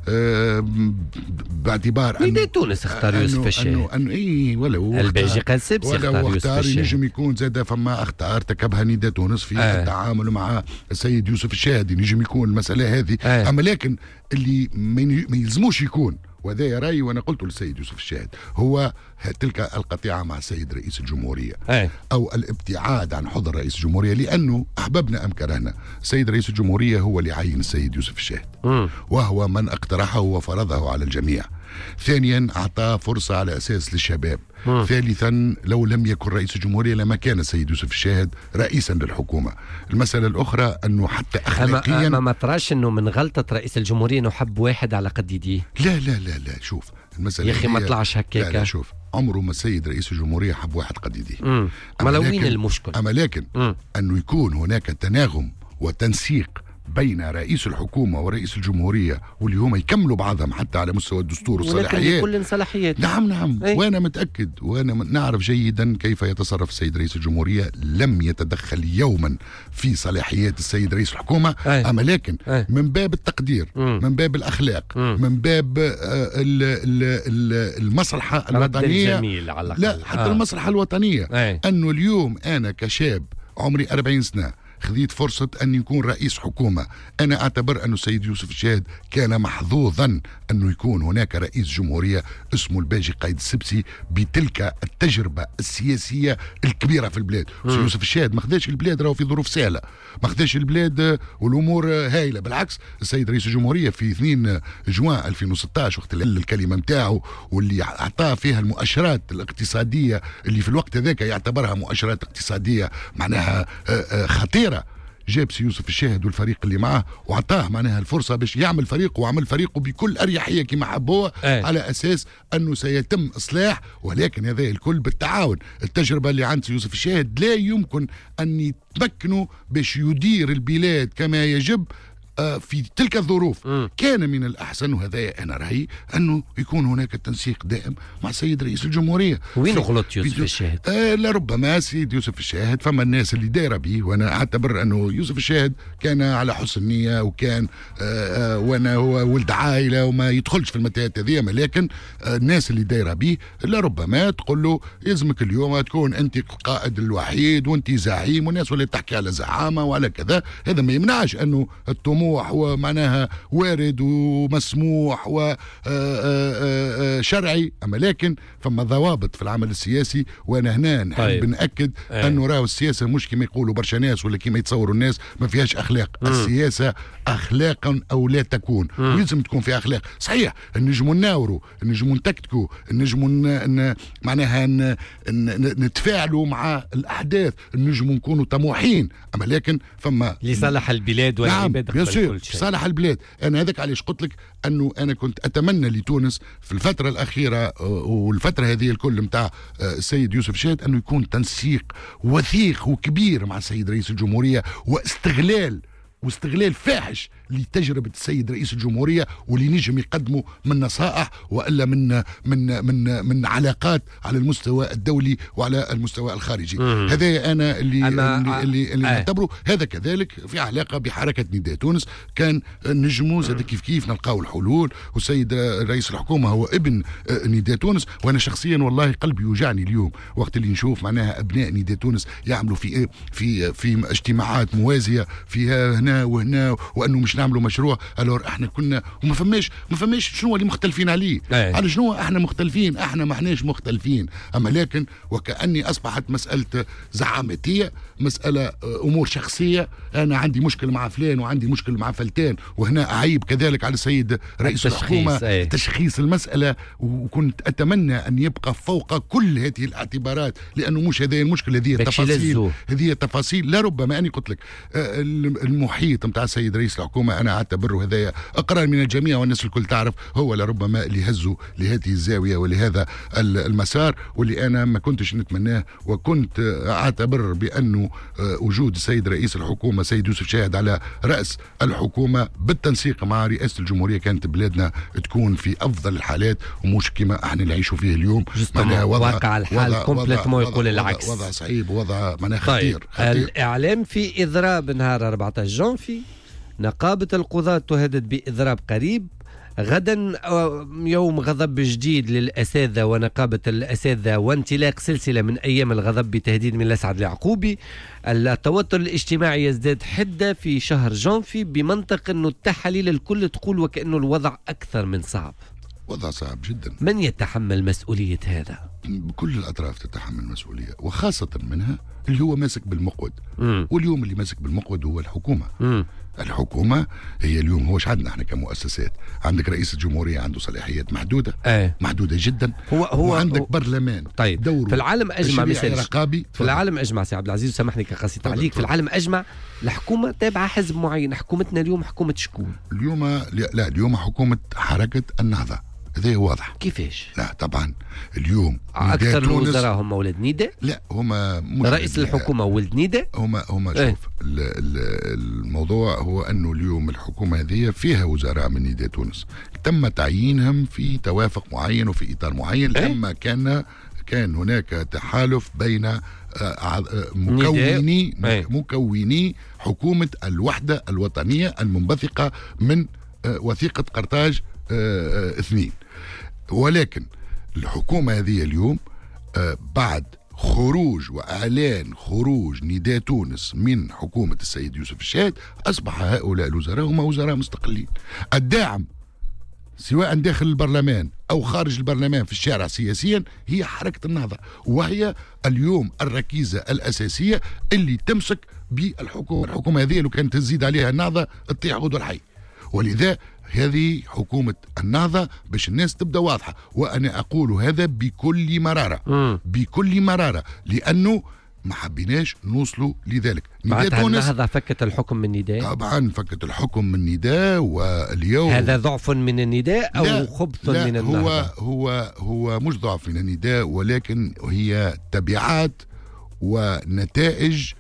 باعتبار نداء تونس اختار يوسف الشاهد، أنه أنه إيه ولو الباجي قال سبسي اختار يوسف الشاهد، ينجم يكون زاد فما أخطاء ارتكبها نداء تونس في آه. التعامل مع السيد يوسف الشاهد، ينجم يكون المسألة هذه آه. أما لكن اللي ما يلزموش يكون، وهذا رأيي وأنا قلت للسيد يوسف الشاهد، هو تلك القطيعة مع السيد رئيس الجمهورية أي. أو الابتعاد عن حضور رئيس الجمهورية، لأنه أحببنا أم كرهنا السيد رئيس الجمهورية هو اللي عين السيد يوسف الشاهد، م. وهو من اقترحه وفرضه على الجميع. ثانيا أعطاه فرصة على أساس للشباب. م. ثالثا لو لم يكن رئيس الجمهورية لما كان السيد يوسف الشاهد رئيسا للحكومة. المسألة الأخرى أنه حتى أخلاقيا ما ما تراش أنه من غلطة رئيس الجمهورية أنه حب واحد على قد يديه؟ لا لا لا لا شوف المسألة يا أخي ما طلعش هكاك. لا, لا شوف عمره ما السيد رئيس الجمهورية حب واحد قد يديه. ما لو وين المشكل؟ أما لكن م. أنه يكون هناك تناغم وتنسيق بين رئيس الحكومة ورئيس الجمهورية واللي هم يكملوا بعضهم حتى على مستوى الدستور والصلاحيات، كل صلاحيات. نعم نعم أي. وأنا متأكد وأنا نعرف جيدا كيف يتصرف السيد رئيس الجمهورية، لم يتدخل يوما في صلاحيات السيد رئيس الحكومة أي. أما لكن أي. من باب التقدير م. من باب الأخلاق م. من باب المصلحة الوطنية، لا حتى آه. المصلحة الوطنية أي. أنه اليوم أنا كشاب عمري أربعين سنة خذيت فرصة أن يكون رئيس حكومة، أنا أعتبر أن السيد يوسف الشاهد كان محظوظا أنه يكون هناك رئيس جمهورية اسمه الباجي قايد السبسي بتلك التجربة السياسية الكبيرة في البلاد. يوسف الشاهد ما خذاش البلاد راهو في ظروف سهلة، ما خذاش البلاد والأمور هايلة، بالعكس السيد رئيس الجمهورية في اثنين جوان ألفين وستة عشر وقت اللي الكلمة متاعه واللي أعطاه فيها المؤشرات الاقتصادية اللي في الوقت ذاك يعتبرها مؤشرات اقتصادية معناها خطيرة، جاب سي يوسف الشاهد والفريق اللي معه وعطاه معناها الفرصة باش يعمل فريقه، وعمل فريقه بكل أريحية كما حبوه أي. على أساس أنه سيتم إصلاح، ولكن هذا الكل بالتعاون. التجربة اللي عند سي يوسف الشاهد لا يمكن أن يتمكنوا باش يدير البلاد كما يجب في تلك الظروف. م. كان من الأحسن، وهذا أنا رأيي، أنه يكون هناك تنسيق دائم مع السيد رئيس الجمهورية. وين غلط يوسف الشاهد؟ آه لربما سيد يوسف الشاهد فما الناس اللي دايره به، وأنا أعتبر أنه يوسف الشاهد كان على حسن نية وكان آه آه وأنا هو ولد عائلة وما يدخلش في المتاهات هذه، لكن آه الناس اللي دايره به لربما تقول له يلزمك اليوم تكون أنت القائد الوحيد وأنت زعيم، والناس ولا تحكي على زعامة وعلى كذا. هذا ما يمنعش أنه الطموح طموح ومعناها وارد ومسموح وشرعي، أما لكن فما ضوابط في العمل السياسي. وأنا هنا نحب طيب. نأكد أيه. أنه راهو السياسة مش كما يقولوا برشا ناس ولا كما يتصوروا الناس ما فيهاش أخلاق. م. السياسة أخلاقا أو لا تكون، ولازم تكون في أخلاق. صحيح نجموا نناوروا، نجموا نتكتكوا، نجموا معناها نتفاعلوا مع الأحداث، نجموا نكونوا طموحين، أما لكن فما لصالح البلاد والعباد. نعم بيان صالح البلاد. أنا هذاك علاش قلت لك أنه أنا كنت أتمنى لتونس في الفترة الأخيرة والفترة هذه الكل متاع السيد يوسف شاهد أنه يكون تنسيق وثيق وكبير مع السيد رئيس الجمهورية، واستغلال واستغلال فاحش لتجربة السيد رئيس الجمهورية واللي نجم يقدمه من نصائح وإلا من من من من علاقات على المستوى الدولي وعلى المستوى الخارجي. هذا أنا اللي اللي, اللي, اللي نعتبره. هذا كذلك في علاقة بحركة نداء تونس، كان نجموا زاد كيف كيف نلقاو الحلول. والسيد رئيس الحكومة هو ابن نداء تونس، وأنا شخصيا والله قلبي يوجعني اليوم وقت اللي نشوف معناها أبناء نداء تونس يعملوا في في في اجتماعات موازية فيها هنا وهنا، وأنه مش نعملوا مشروع. الور احنا كنا وما فماش ما فماش شنو اللي مختلفين عليه؟ أيه. على شنو احنا مختلفين؟ احنا ما احناش مختلفين، اما لكن وكأني اصبحت مسألة زعامتية، مسألة امور شخصية. انا عندي مشكل مع فلان وعندي مشكل مع فلتان، وهنا اعيب كذلك على السيد رئيس الحكومة أيه. تشخيص المسألة. وكنت اتمنى ان يبقى فوق كل هذه الاعتبارات، لانه مش هذه المشكلة، هذه التفاصيل هذه التفاصيل لا ربما اني قلت لك المحيط نتاع السيد رئيس الحكومة أنا أعتبره هذايا أقرار من الجميع والناس الكل تعرف هو لربما اللي هزوا لهذه الزاوية ولهذا المسار، واللي أنا ما كنتش نتمناه. وكنت أعتبر بأنه وجود السيد رئيس الحكومة سيد يوسف شاهد على رأس الحكومة بالتنسيق مع رئاسة الجمهورية كانت بلادنا تكون في أفضل الحالات، ومش كما احنا نعيشوا فيه اليوم. وضع واقع الحال كومبليت ما يقول العكس. وضع صعيب ووضع معناه خطير, طيب. خطير. الإعلام في إضراب نهار أربعة عشر جانفي. نقابة القضاة تهدد بإضراب قريب. غدا يوم غضب جديد للأساتذة ونقابة الأساتذة وانطلاق سلسلة من أيام الغضب بتهديد من الأسعد اليعقوبي. التوتر الاجتماعي يزداد حدة في شهر جانفي بمنطق أنه التحاليل الكل تقول وكأنه الوضع أكثر من صعب. وضع صعب جدا. من يتحمل مسؤولية هذا؟ كل الأطراف تتحمل مسؤولية، وخاصة منها اللي هو ماسك بالمقود. مم. واليوم اللي ماسك بالمقود هو الحكومة. مم. الحكومة هي اليوم هوش عندنا احنا كمؤسسات، عندك رئيس الجمهورية عنده صلاحيات محدودة أيه. محدودة جدا. هو هو وعندك هو برلمان. طيب دوره في العالم أجمع مثال رقابي. في العالم أجمع سي عبد العزيز سامحني كقاسي تعليق، في العالم أجمع الحكومة تابعة حزب معين. حكومتنا اليوم حكومة شكون؟ اليوم لا اليوم حكومة حركة النهضة. هذا واضح. كيفاش؟ لا طبعا اليوم اكثر الوزراء هم ولد نيدا؟ لا هما رئيس الحكومه ولد نيدا؟ هما هما ايه؟ شوف الموضوع هو انه اليوم الحكومه هذه فيها وزراء من نيدا تونس تم تعيينهم في توافق معين وفي اطار معين. ايه؟ لما كان كان هناك تحالف بين مكوني ايه؟ مكوني حكومه الوحده الوطنيه المنبثقه من وثيقه قرطاج آه اثنين. ولكن الحكومة هذه اليوم آه بعد خروج وإعلان خروج نداء تونس من حكومة السيد يوسف الشاهد أصبح هؤلاء الوزراء هم وزراء مستقلين. الداعم سواء داخل البرلمان أو خارج البرلمان في الشارع سياسيا هي حركة النهضة، وهي اليوم الركيزة الأساسية اللي تمسك بالحكومة. الحكومة هذه لو كانت تزيد عليها النهضة تطيح غدوة الحي. ولذا هذه حكومة النهضة باش الناس تبدأ واضحة، وأنا أقول هذا بكل مرارة. م. بكل مرارة لأنه ما حبيناش نوصلوا لذلك. معناتها النهضة فكت الحكم من نداء؟ طبعا فكت الحكم من نداء. واليوم هذا ضعف من النداء أو خبث لا من النهضة؟ هو هو هو مش ضعف من النداء، ولكن هي تبعات ونتائج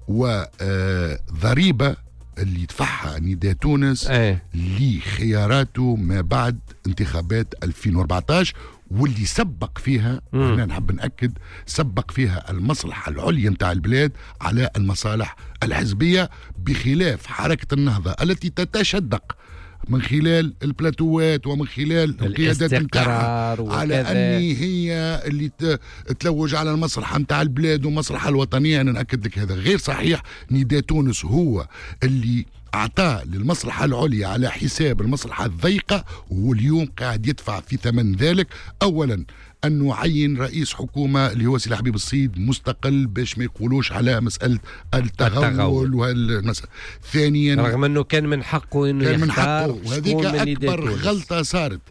وضريبة اللي يدفعها نداء تونس ايه؟ لخياراته ما بعد انتخابات ألفين وأربعة عشر، واللي سبق فيها هنا نحب نأكد سبق فيها المصلحة العليا متاع البلاد على المصالح الحزبية، بخلاف حركة النهضة التي تتشدق من خلال البلاتوات ومن خلال القيادات نتاعها على أني هي اللي تلوج على المصلحة نتاع البلاد والمصلحة الوطنية. أنا نأكد لك هذا غير صحيح. نداء تونس هو اللي أعطاه للمصلحة العليا على حساب المصلحة الضيقة، واليوم قاعد يدفع في ثمن ذلك. أولا أنه عين رئيس حكومة اللي هو سي حبيب الصيد مستقل باش ما يقولوش على مسألة التغول والمسألة. ثانيا رغم أنه كان من حقه أنه كان من يختار حقه، وهذيك أكبر غلطة صارت.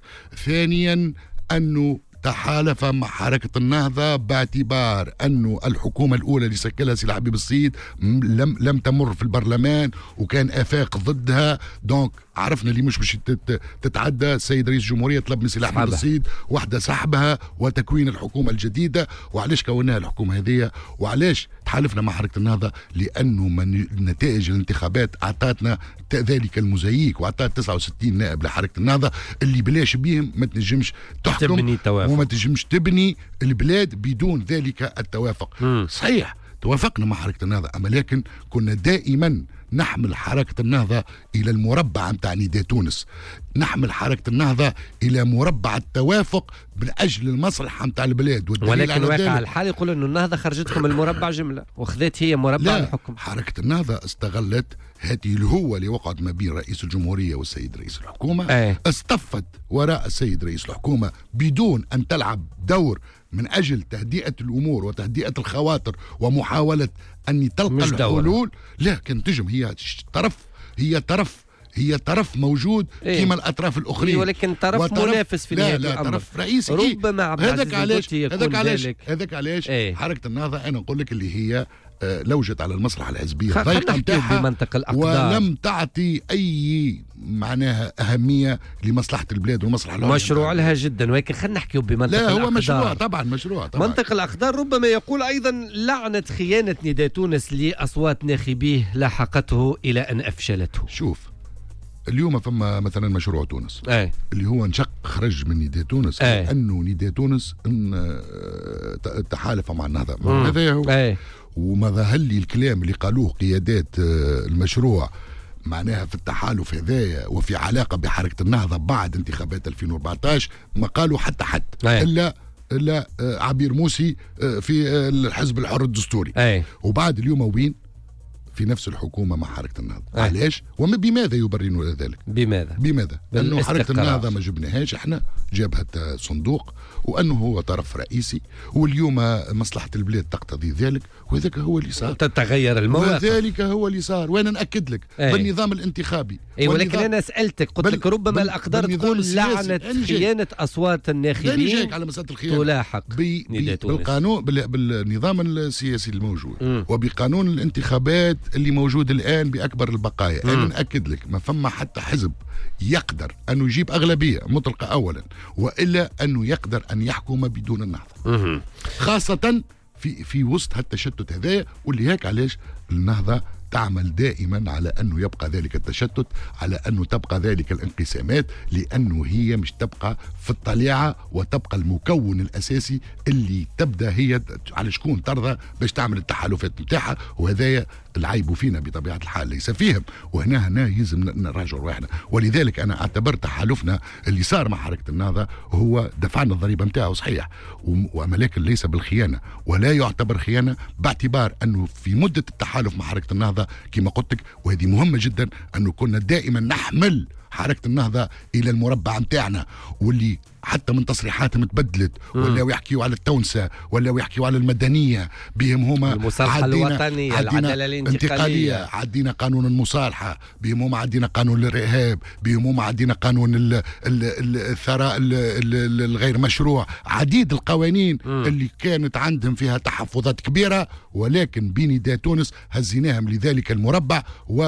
ثانيا أنه تحالف مع حركة النهضة باعتبار أنه الحكومة الأولى اللي شكلها سي حبيب الصيد لم لم تمر في البرلمان وكان آفاق ضدها. دونك عرفنا اللي مش باش تتعدى. السيد رئيس الجمهورية طلب من سي حبيب الصيد وحدة سحبها وتكوين الحكومة الجديدة. وعلاش كوناها الحكومة هذه وعلاش تحالفنا مع حركة النهضة؟ لأنه من نتائج الانتخابات أعطتنا ذلك المزيك، وأعطت تسعة وستين نائب لحركة النهضة اللي بلاش بيهم ما تنجمش تحكم وما تنجمش تبني البلاد بدون ذلك التوافق. م. صحيح توافقنا مع حركة النهضة، أما لكن كنا دائما نحمل حركة النهضة إلى المربع متاع نداء تونس، نحمل حركة النهضة إلى مربع التوافق من أجل المصلحة متاع البلاد. ولكن واقع الحال يقول أنه النهضة خرجتكم المربع جملة وخذت هي مربع الحكم. حركة النهضة استغلت هذه الهوة اللي وقعت ما بين رئيس الجمهورية والسيد رئيس الحكومة. أيه. اصطفت وراء السيد رئيس الحكومة بدون أن تلعب دور من أجل تهدئة الأمور وتهدئة الخواطر ومحاولة أن تلقى الحلول. لا، كان تجم هي طرف هي طرف هي طرف موجود إيه؟ كما الأطراف الأخرين. إيه، ولكن طرف وطرف منافس في نهاية لا الأمر. طرف رئيسي. ربما عبد هذاك علاش هذاك علاش هذاك علاش إيه؟ حركة النهضة أنا نقول لك اللي هي لوجت على المصلحة الحزبية الضيقة نتاعها بمنطق الأقدار، ولم تعطي أي معناها أهمية لمصلحة البلاد والمصلحة العليا. مشروع لها جدا، ولكن خلينا نحكيو بمنطق لا الأقدار. هو مشروع طبعا مشروع طبعا. منطق الأقدار ربما يقول أيضا لعنة خيانة نداء تونس لأصوات ناخبيه لاحقته إلى أن أفشلته. شوف اليوم فما مثلا مشروع تونس أي. اللي هو انشق خرج من نداء تونس أي. لأنه نداء تونس إن تحالف مع النهضة. هذا هو أي. وما ظهر لي الكلام اللي قالوه قيادات المشروع معناها في التحالف هذايا وفي علاقة بحركة النهضة بعد انتخابات ألفين وأربعطاش ما قالوا حتى حد أي. إلا إلا عبير موسي في الحزب الحر الدستوري. أي. وبعد اليوم وين في نفس الحكومة مع حركة النهضة. أي. علاش وما بماذا يبررون ذلك؟ بماذا؟ بماذا؟ لأنه حركة النهضة ما جبناهاش احنا، جابها صندوق، وأنه هو طرف رئيسي، واليوم مصلحة البلاد تقتضي ذلك، وذلك هو اللي صار. تتغير المواقف. وذلك هو اللي صار، وأنا نأكد لك أي. بالنظام الانتخابي. أي ولكن أنا سألتك قلت لك ربما الأقدار تقول لعنة خيانة أصوات الناخبين على مسألة الخيانة تلاحق بي بي بالقانون بالنظام السياسي الموجود م. وبقانون الانتخابات اللي موجود الآن بأكبر البقايا. م. أنا نأكد لك ما فما حتى حزب يقدر أنه يجيب أغلبية مطلقة أولا، وإلا أنه يقدر أن يحكم بدون النهضة، خاصة في في وسط هالتشتت هذايا. واللي هيك علاش النهضة تعمل دائما على أنه يبقى ذلك التشتت، على أنه تبقى ذلك الانقسامات، لأنه هي مش تبقى في الطليعة وتبقى المكون الأساسي اللي تبدأ هي على شكون ترضى باش تعمل التحالفات متاعها. وهذايا العيب فينا بطبيعة الحال ليس فيهم، وهنا هنا يلزم نراجع رواحنا. ولذلك أنا أعتبر تحالفنا اللي صار مع حركة النهضة هو دفعنا الضريبة متاعه صحيح، ولكن ليس بالخيانة، ولا يعتبر خيانة باعتبار أنه في مدة التحالف مع حركة النهضة كما قلت لك، وهذه مهمة جدا، أنه كنا دائما نحمل حركة النهضة إلى المربع متاعنا، واللي حتى من تصريحاتهم تبدلت، ولا يحكيوا على التونسة، ولا يحكيوا على المدنية بهم هما المصالحة الوطنية، العدالة الانتقالية، عدينا قانون المصالحة بهم هما، عدينا قانون الإرهاب بهم هما، عدينا قانون الثراء الغير مشروع، عديد القوانين م. اللي كانت عندهم فيها تحفظات كبيرة، ولكن بنداء تونس هزيناهم لذلك المربع،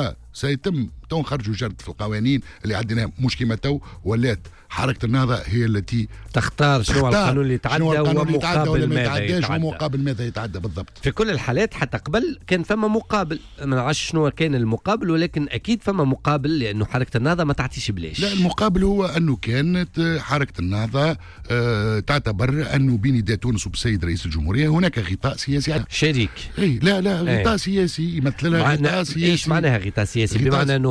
وسيتم تو نخرجوا جرد في القوانين اللي عندنا مش كيما تو ولات حركة النهضة هي التي تختار شنو القانون اللي يتعدى ومقابل ماذا يتعدى ومقابل ماذا يتعدى بالضبط. في كل الحالات حتى قبل كان فما مقابل، ما نعرفش شنو كان المقابل، ولكن أكيد فما مقابل، لأنه حركة النهضة ما تعطيش بلاش. لا، المقابل هو أنه كانت حركة النهضة آه تعتبر أنه بنداء تونس وبسيد رئيس الجمهورية هناك غطاء سياسي شريك. اي لا لا غطاء ايه. سياسي يمثل لها غطاء سياسي. ايش معناها غطاء سياسي؟ بمعنى أنه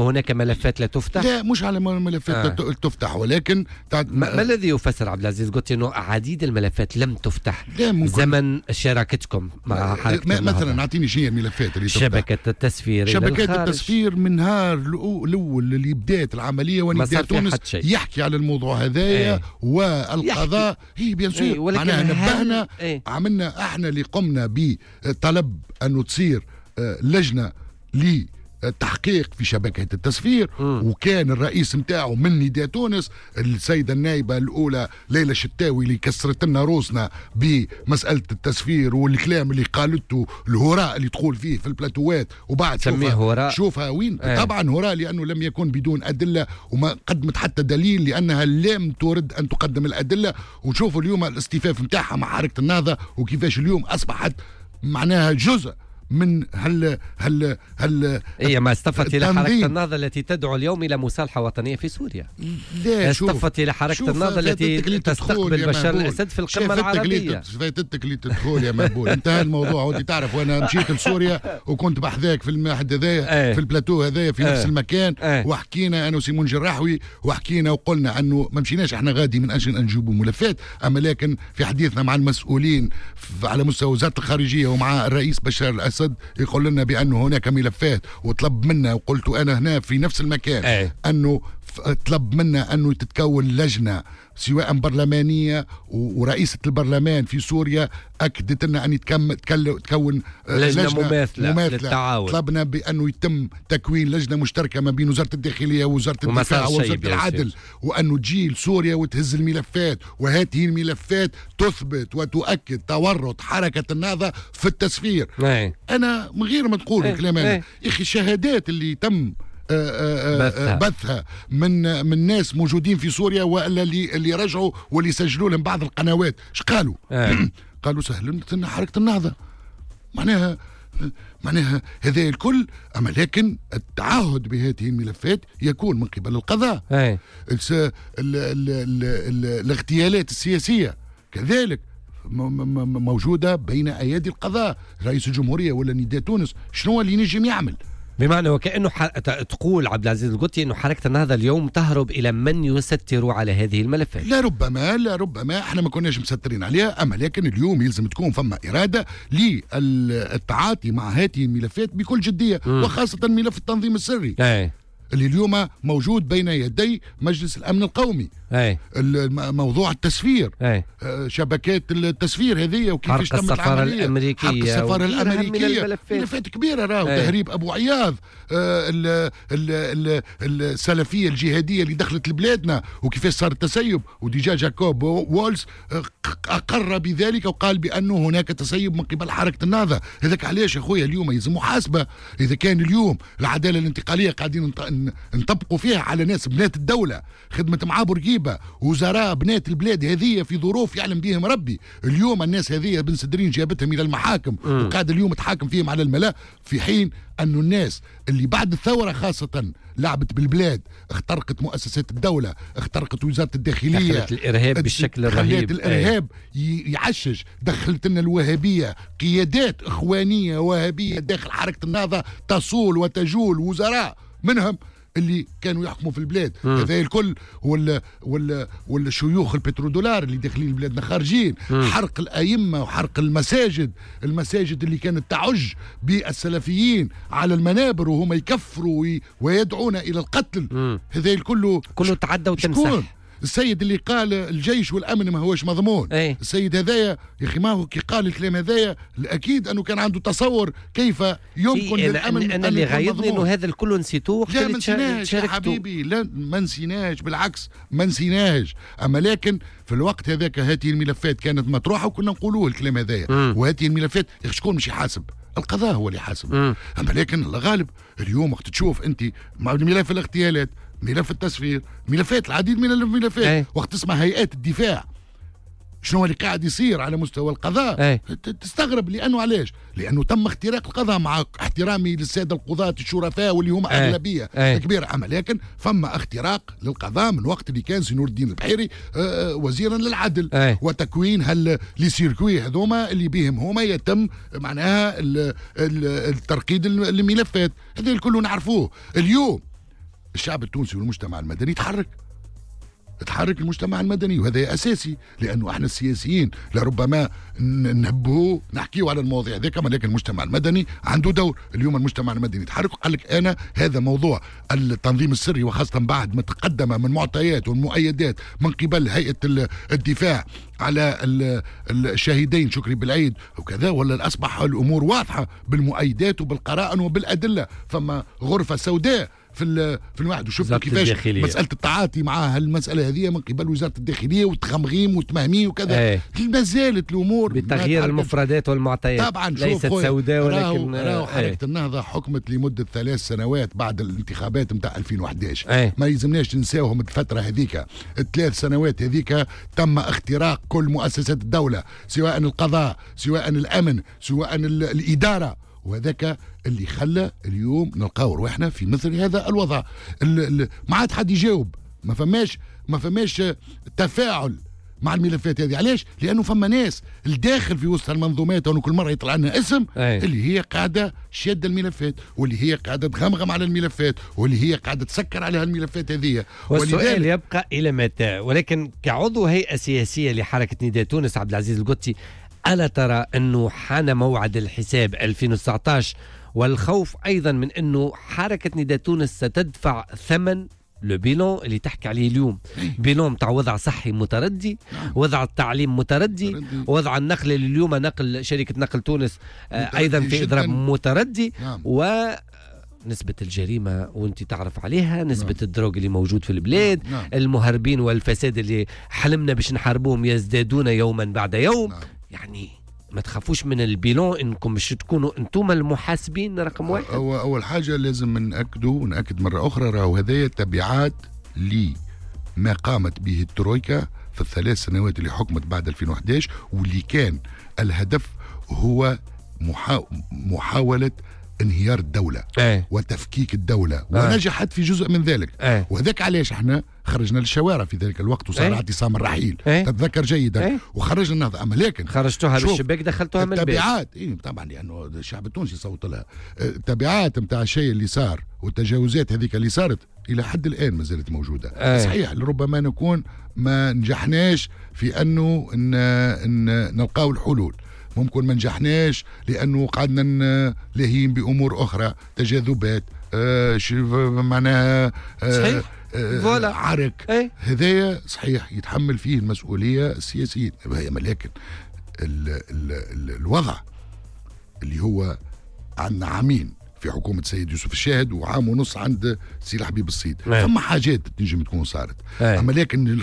هناك ملفات لا تفتح؟ لا مش على ملفات آه. تفتح، ولكن ما, ما الذي يفسر عبد العزيز قلت انه عديد الملفات لم تفتح ممكن. زمن شراكتكم مع حركة مثلا نعطيني شيء الملفات اللي تفتح. شبكة التسفير شبكات التسفير من نهار الاول اللي بدات العمليه ونداء تونس يحكي على الموضوع هذايا ايه. والقضاء هي بيان سور ايه. معناها نبهنا ايه. عملنا احنا اللي قمنا بطلب انه تصير لجنه لي التحقيق في شبكة التسفير م. وكان الرئيس متاعه من نداء تونس السيدة النائبة الأولى ليلى الشتاوي اللي كسرت لنا روسنا بمسألة التسفير والكلام اللي قالته الهراء اللي تقول فيه في البلاتوات وبعد شوفها, شوفها وين ايه. طبعا هراء لأنه لم يكن بدون أدلة وما قدمت حتى دليل لأنها لم ترد أن تقدم الأدلة. وشوفوا اليوم الاستفاف متاعها مع حركة النهضة وكيفاش اليوم أصبحت معناها جزء من هل هل هل هي ما اصطفت الى حركه النهضه التي تدعو اليوم الى مصالحه وطنيه في سوريا. لا اصطفت الى حركه النهضه التي تستقبل بشار الاسد في القمه العربيه. فاتتك اللي تدخل يا مقبول انتهى الموضوع. وانت تعرف وانا مشيت لسوريا وكنت بحذاك في المعهد هذايا في البلاتو هذايا في نفس المكان وحكينا انا وسيمون جراحوي وحكينا وقلنا انه ما مشيناش احنا غادي من اجل ان نجيبوا ملفات، اما لكن في حديثنا مع المسؤولين على مستوى وزاره الخارجيه ومع الرئيس بشار الاسد يقول لنا بأنه هناك ملفات وطلب منا وقلت أنا هنا في نفس المكان أي. أنه طلب منا أنه تتكون لجنة سواء برلمانية ورئيسة البرلمان في سوريا أكدت لنا أن يتكون تكون لجنة, لجنة مماثلة, مماثلة للتعاون. طلبنا بأنه يتم تكوين لجنة مشتركة ما بين وزارة الداخلية ووزارة الدفاع ووزارة العدل وأنه تجي لسوريا وتهز الملفات وهذه الملفات تثبت وتؤكد تورط حركة النهضة في التسفير. أي. أنا من غير ما تقول الكلام هذا يا أخي الشهادات اللي تم بثها. بثها من من ناس موجودين في سوريا ولا اللي اللي رجعوا واللي سجلوا لهم بعض القنوات ايش قالوا؟ قالوا سهل حركة النهضة معناها معناها هذا الكل. اما لكن التعهد بهذه الملفات يكون من قبل القضاء. ال ال ال ال الاغتيالات السياسية كذلك موجودة بين أيادي القضاء. رئيس الجمهورية ولا نداء تونس شنو اللي نجم يعمل؟ بمعنى وكأنه ح... تقول عبد العزيز القطي أنه حركة النهضة اليوم تهرب إلى من يستر على هذه الملفات. لا ربما لا ربما احنا ما كناش مسطرين عليها، أما لكن اليوم يلزم تكون فما إرادة للتعاطي مع هذه الملفات بكل جدية م. وخاصة ملف التنظيم السري أي. اللي اليوم موجود بين يدي مجلس الأمن القومي. أي. موضوع التسفير أي. شبكات التسفير هذه وكيفاش تمت السفارة الأمريكية حق السفارة الأمريكية ملفات كبيرة راهو تهريب أبو عياض آه السلفية الجهادية اللي دخلت لبلادنا وكيفاش صار التسيب. وديجا جاكوب وولز أقر بذلك وقال بأنه هناك تسيب من قبل حركة النهضة. هذاك علاش يا خويا اليوم يلزم محاسبة. إذا كان اليوم العدالة الانتقالية قاعدين نطبقوا فيها على ناس بنات الدولة خدمة مع بورقيبة وزراء بنات البلاد هذه في ظروف يعلم بهم ربي، اليوم الناس هذه بن سدرين جابتهم إلى المحاكم م. وقاعد اليوم تحاكم فيهم على الملا، في حين أنه الناس اللي بعد الثورة خاصة لعبت بالبلاد، اخترقت مؤسسات الدولة، اخترقت وزارة الداخلية، دخلت الإرهاب بالشكل الرهيب، الإرهاب يعشش، دخلت لنا الوهابية، قيادات إخوانية وهابية داخل حركة النهضة تصول وتجول، وزراء منهم اللي كانوا يحكموا في البلاد هذا الكل، ولا ولا ولا شيوخ البترودولار اللي داخلين بلادنا خارجين، مم. حرق الأئمة وحرق المساجد، المساجد اللي كانت تعج بالسلفيين على المنابر وهم يكفروا ويدعون إلى القتل، هذا الكل كله تعدى وتمسح. السيد اللي قال الجيش والامن ما هوش مضمون، أي. السيد هذايا يا اخي ما هو كي قال الكلام هذايا اكيد انه كان عنده تصور كيف يمكن للامن. انا اللي غايظني انه هذا الكل نسيتوه. لا ما نسيناش يا حبيبي، لا ما نسيناش، بالعكس ما نسيناش، اما لكن في الوقت هذاك هذه الملفات كانت مطروحه وكنا نقولوه الكلام هذايا، وهذه الملفات شكون مش يحاسب؟ القضاء هو اللي يحاسب. اما لكن الغالب اليوم وقت تشوف انت مع ملف الاغتيالات، ملف التسفير، ملفات العديد من الملفات، أي. وقت تسمع هيئات الدفاع شنو اللي قاعد يصير على مستوى القضاء، أي. تستغرب. لأنه علاش؟ لأنه تم اختراق القضاء، مع احترامي للسادة القضاة الشرفاء واللي هم أي. أغلبية أي. كبيرة، أما لكن فما اختراق للقضاء من وقت اللي كان سنور الدين البحيري آه وزيرا للعدل، أي. وتكوين هل لي سيركوي هذوما اللي بهم هما يتم معناها الترقيد الملفات، هذا الكل نعرفوه. اليوم الشعب التونسي والمجتمع المدني تحرك تحرك المجتمع المدني، وهذا اساسي، لانه احنا السياسيين لربما نحبوا نحكيوا على المواضيع ذيك، لكن المجتمع المدني عنده دور. اليوم المجتمع المدني تحرك وقال لك انا هذا موضوع التنظيم السري، وخاصه بعد ما تقدم من معطيات والمؤيدات من قبل هيئه الدفاع على الشهيدين شكري بالعيد وكذا، ولا اصبح الامور واضحه بالمؤيدات وبالقرائن وبالادله. فما غرفه سوداء في في الواحد، وشفنا كيفاش مساله التعاطي مع هالمساله هذه من قبل وزاره الداخليه وتخمغيم وتمهمين وكذا. ايه. ما زالت الامور بتغيير المفردات والمعطيات طبعا. ليست سوداء ولكن راهو حركه ايه. النهضه حكمت لمده ثلاث سنوات بعد الانتخابات نتاع ألفين وأحد عشر. ايه. ما يلزمناش ننساوهم الفتره هذيك، الثلاث سنوات هذيك تم اختراق كل مؤسسات الدوله، سواء القضاء سواء الامن سواء الاداره، وهذاك اللي خلى اليوم نلقاو رواحنا في مثل هذا الوضع. ما عاد حد يجاوب، ما فماش ما فماش تفاعل مع الملفات هذه. علاش؟ لانه فما ناس الداخل في وسط المنظومات وكل مره يطلع لنا اسم أي. اللي هي قاعده شاده الملفات، واللي هي قاعده تغمغم على الملفات، واللي هي قاعده تسكر على الملفات هذه. والسؤال يبقى الى متى؟ ولكن كعضو هيئه سياسيه لحركه نداء تونس عبد العزيز القدسي، ألا ترى أنه حان موعد الحساب ألفين وتسعة عشر، والخوف أيضا من أنه حركة نداء تونس ستدفع ثمن لو بيلون اللي تحكي عليه اليوم، بيلون تاع وضع صحي متردي، وضع التعليم متردي، وضع النقل اللي اليوم نقل شركة نقل تونس آه أيضا في إضراب متردي، و نسبة الجريمة وانت تعرف عليها، نسبة نعم. الدروغ اللي موجود في البلاد، نعم. المهربين والفساد اللي حلمنا باش نحاربوهم يزدادون يوما بعد يوم. نعم. يعني ما تخافوش من البيلون انكم مش تكونوا انتم المحاسبين رقم واحد. أو اول حاجه لازم ناكدوا وناكد مره اخرى، راهو هذايا تبعات لما قامت به الترويكا في الثلاث سنوات اللي حكمت بعد ألفين وأحد عشر، واللي كان الهدف هو محا... محاوله انهيار الدولة ايه. وتفكيك الدولة ايه. ونجحت في جزء من ذلك ايه. وذاك علاش احنا خرجنا للشوارع في ذلك الوقت وصار ايه. اعتصام الرحيل ايه. تتذكر جيدا ايه. وخرجنا النهضة. أما لكن خرجتوها بالشباك دخلتوها من البيت. التبعات إيه طبعا لأنه الشعب التونسي صوت لها. التبعات متاع الشيء اللي صار والتجاوزات هذيك اللي صارت إلى حد الآن ما زالت موجودة ايه. صحيح لربما نكون ما نجحناش في أنه إن إن نلقاو الحلول، ممكن ما نجحناش لانه قعدنا لاهين بامور اخرى، تجاذبات آه معناها آه آه عرك هذايا صحيح يتحمل فيه المسؤوليه السياسيين. لكن ال ال ال الوضع اللي هو عندنا عامين في حكومه سيد يوسف الشاهد وعام ونص عند سي حبيب الصيد، ثم حاجات تنجم تكون صارت. اما لكن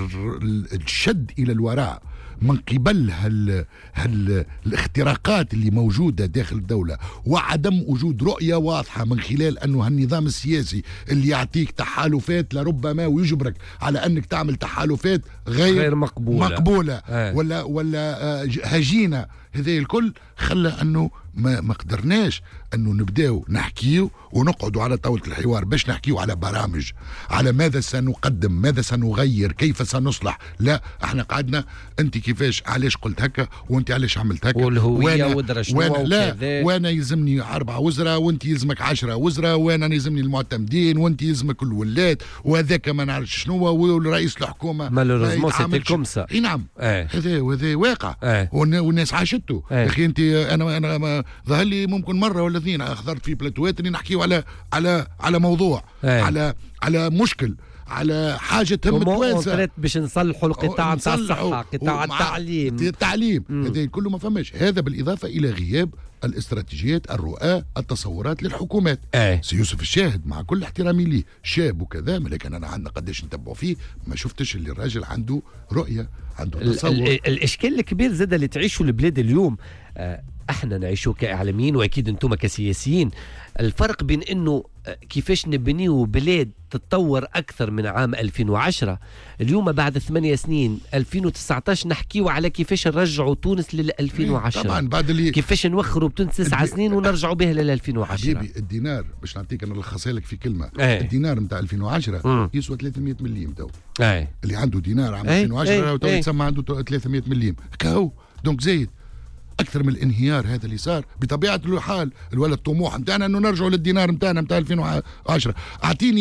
الشد الى الوراء من قبل هال هال الاختراقات اللي موجودة داخل الدولة وعدم وجود رؤية واضحة من خلال أنه هالنظام السياسي اللي يعطيك تحالفات لربما ويجبرك على أنك تعمل تحالفات غير, غير مقبولة, مقبولة آه. ولا ولا هجينة، هذا الكل خلى أنه ما ما قدرناش أنه نبداو نحكيو ونقعدوا على طاولة الحوار باش نحكيو على برامج، على ماذا سنقدم، ماذا سنغير، كيف سنصلح. لا احنا قعدنا انت كيفاش علاش قلت هكا وانت علاش عملت هكا والهوية ودرا شنو وانا لا وانا يلزمني أربعة وزراء وانت يلزمك عشرة وزراء وانا يلزمني المعتمدين وانت يلزمك الولاد وهذاك ما نعرف شنو والرئيس الحكومة مالوريزمون سيتي كوم سا. اي نعم اه. هذا وهذا واقع اه. والناس عاشته يا اخي. انت انا انا ظهر لي ممكن مرة ولا اثنين حضرت في بلاتوات اني نحكيو على على على موضوع اه. على على مشكل على حاجه تم توازن باش نصلحوا القطاع نتاع الصحه، قطاع التعليم التعليم هذا كله ما فماش. هذا بالاضافه الى غياب الاستراتيجيات، الرؤى، التصورات للحكومات. أي. سي يوسف الشاهد مع كل احترامي ليه شاب وكذا، لكن انا عندنا قداش نتبعوا فيه ما شفتش اللي الراجل عنده رؤيه، عنده تصور. ال ال الاشكال الكبير زاد اللي تعيشوا البلاد اليوم آه احنا نعيشوه كاعلاميين واكيد انتم كسياسيين، الفرق بين انه كيفاش نبنيو بلاد تتطور اكثر من عام ألفين وعشرة، اليوم بعد ثمانية سنين ألفين وتسعة عشر نحكيو على كيفاش نرجعوا تونس لل ألفين وعشرة. طبعا بعد اللي كيفاش نوخروا بتونس تسع سنين ونرجعوا بها لل ألفين وعشرة. حبيبي الدينار باش نعطيك انا نلخصها لك في كلمه. ايه. الدينار نتاع ألفين وعشرة م. يسوى ثلاثمية مليم تو. ايه. اللي عنده دينار عام ايه. ألفين وعشرة ايه. تو ايه. يتسمى عنده ثلاثمية مليم كهو. دونك زايد اكثر من الانهيار هذا اللي صار بطبيعه الحال. الولد الطموح نتاعنا انه نرجعوا للدينار نتاعنا نتاع ألفين وعشرة. اعطيني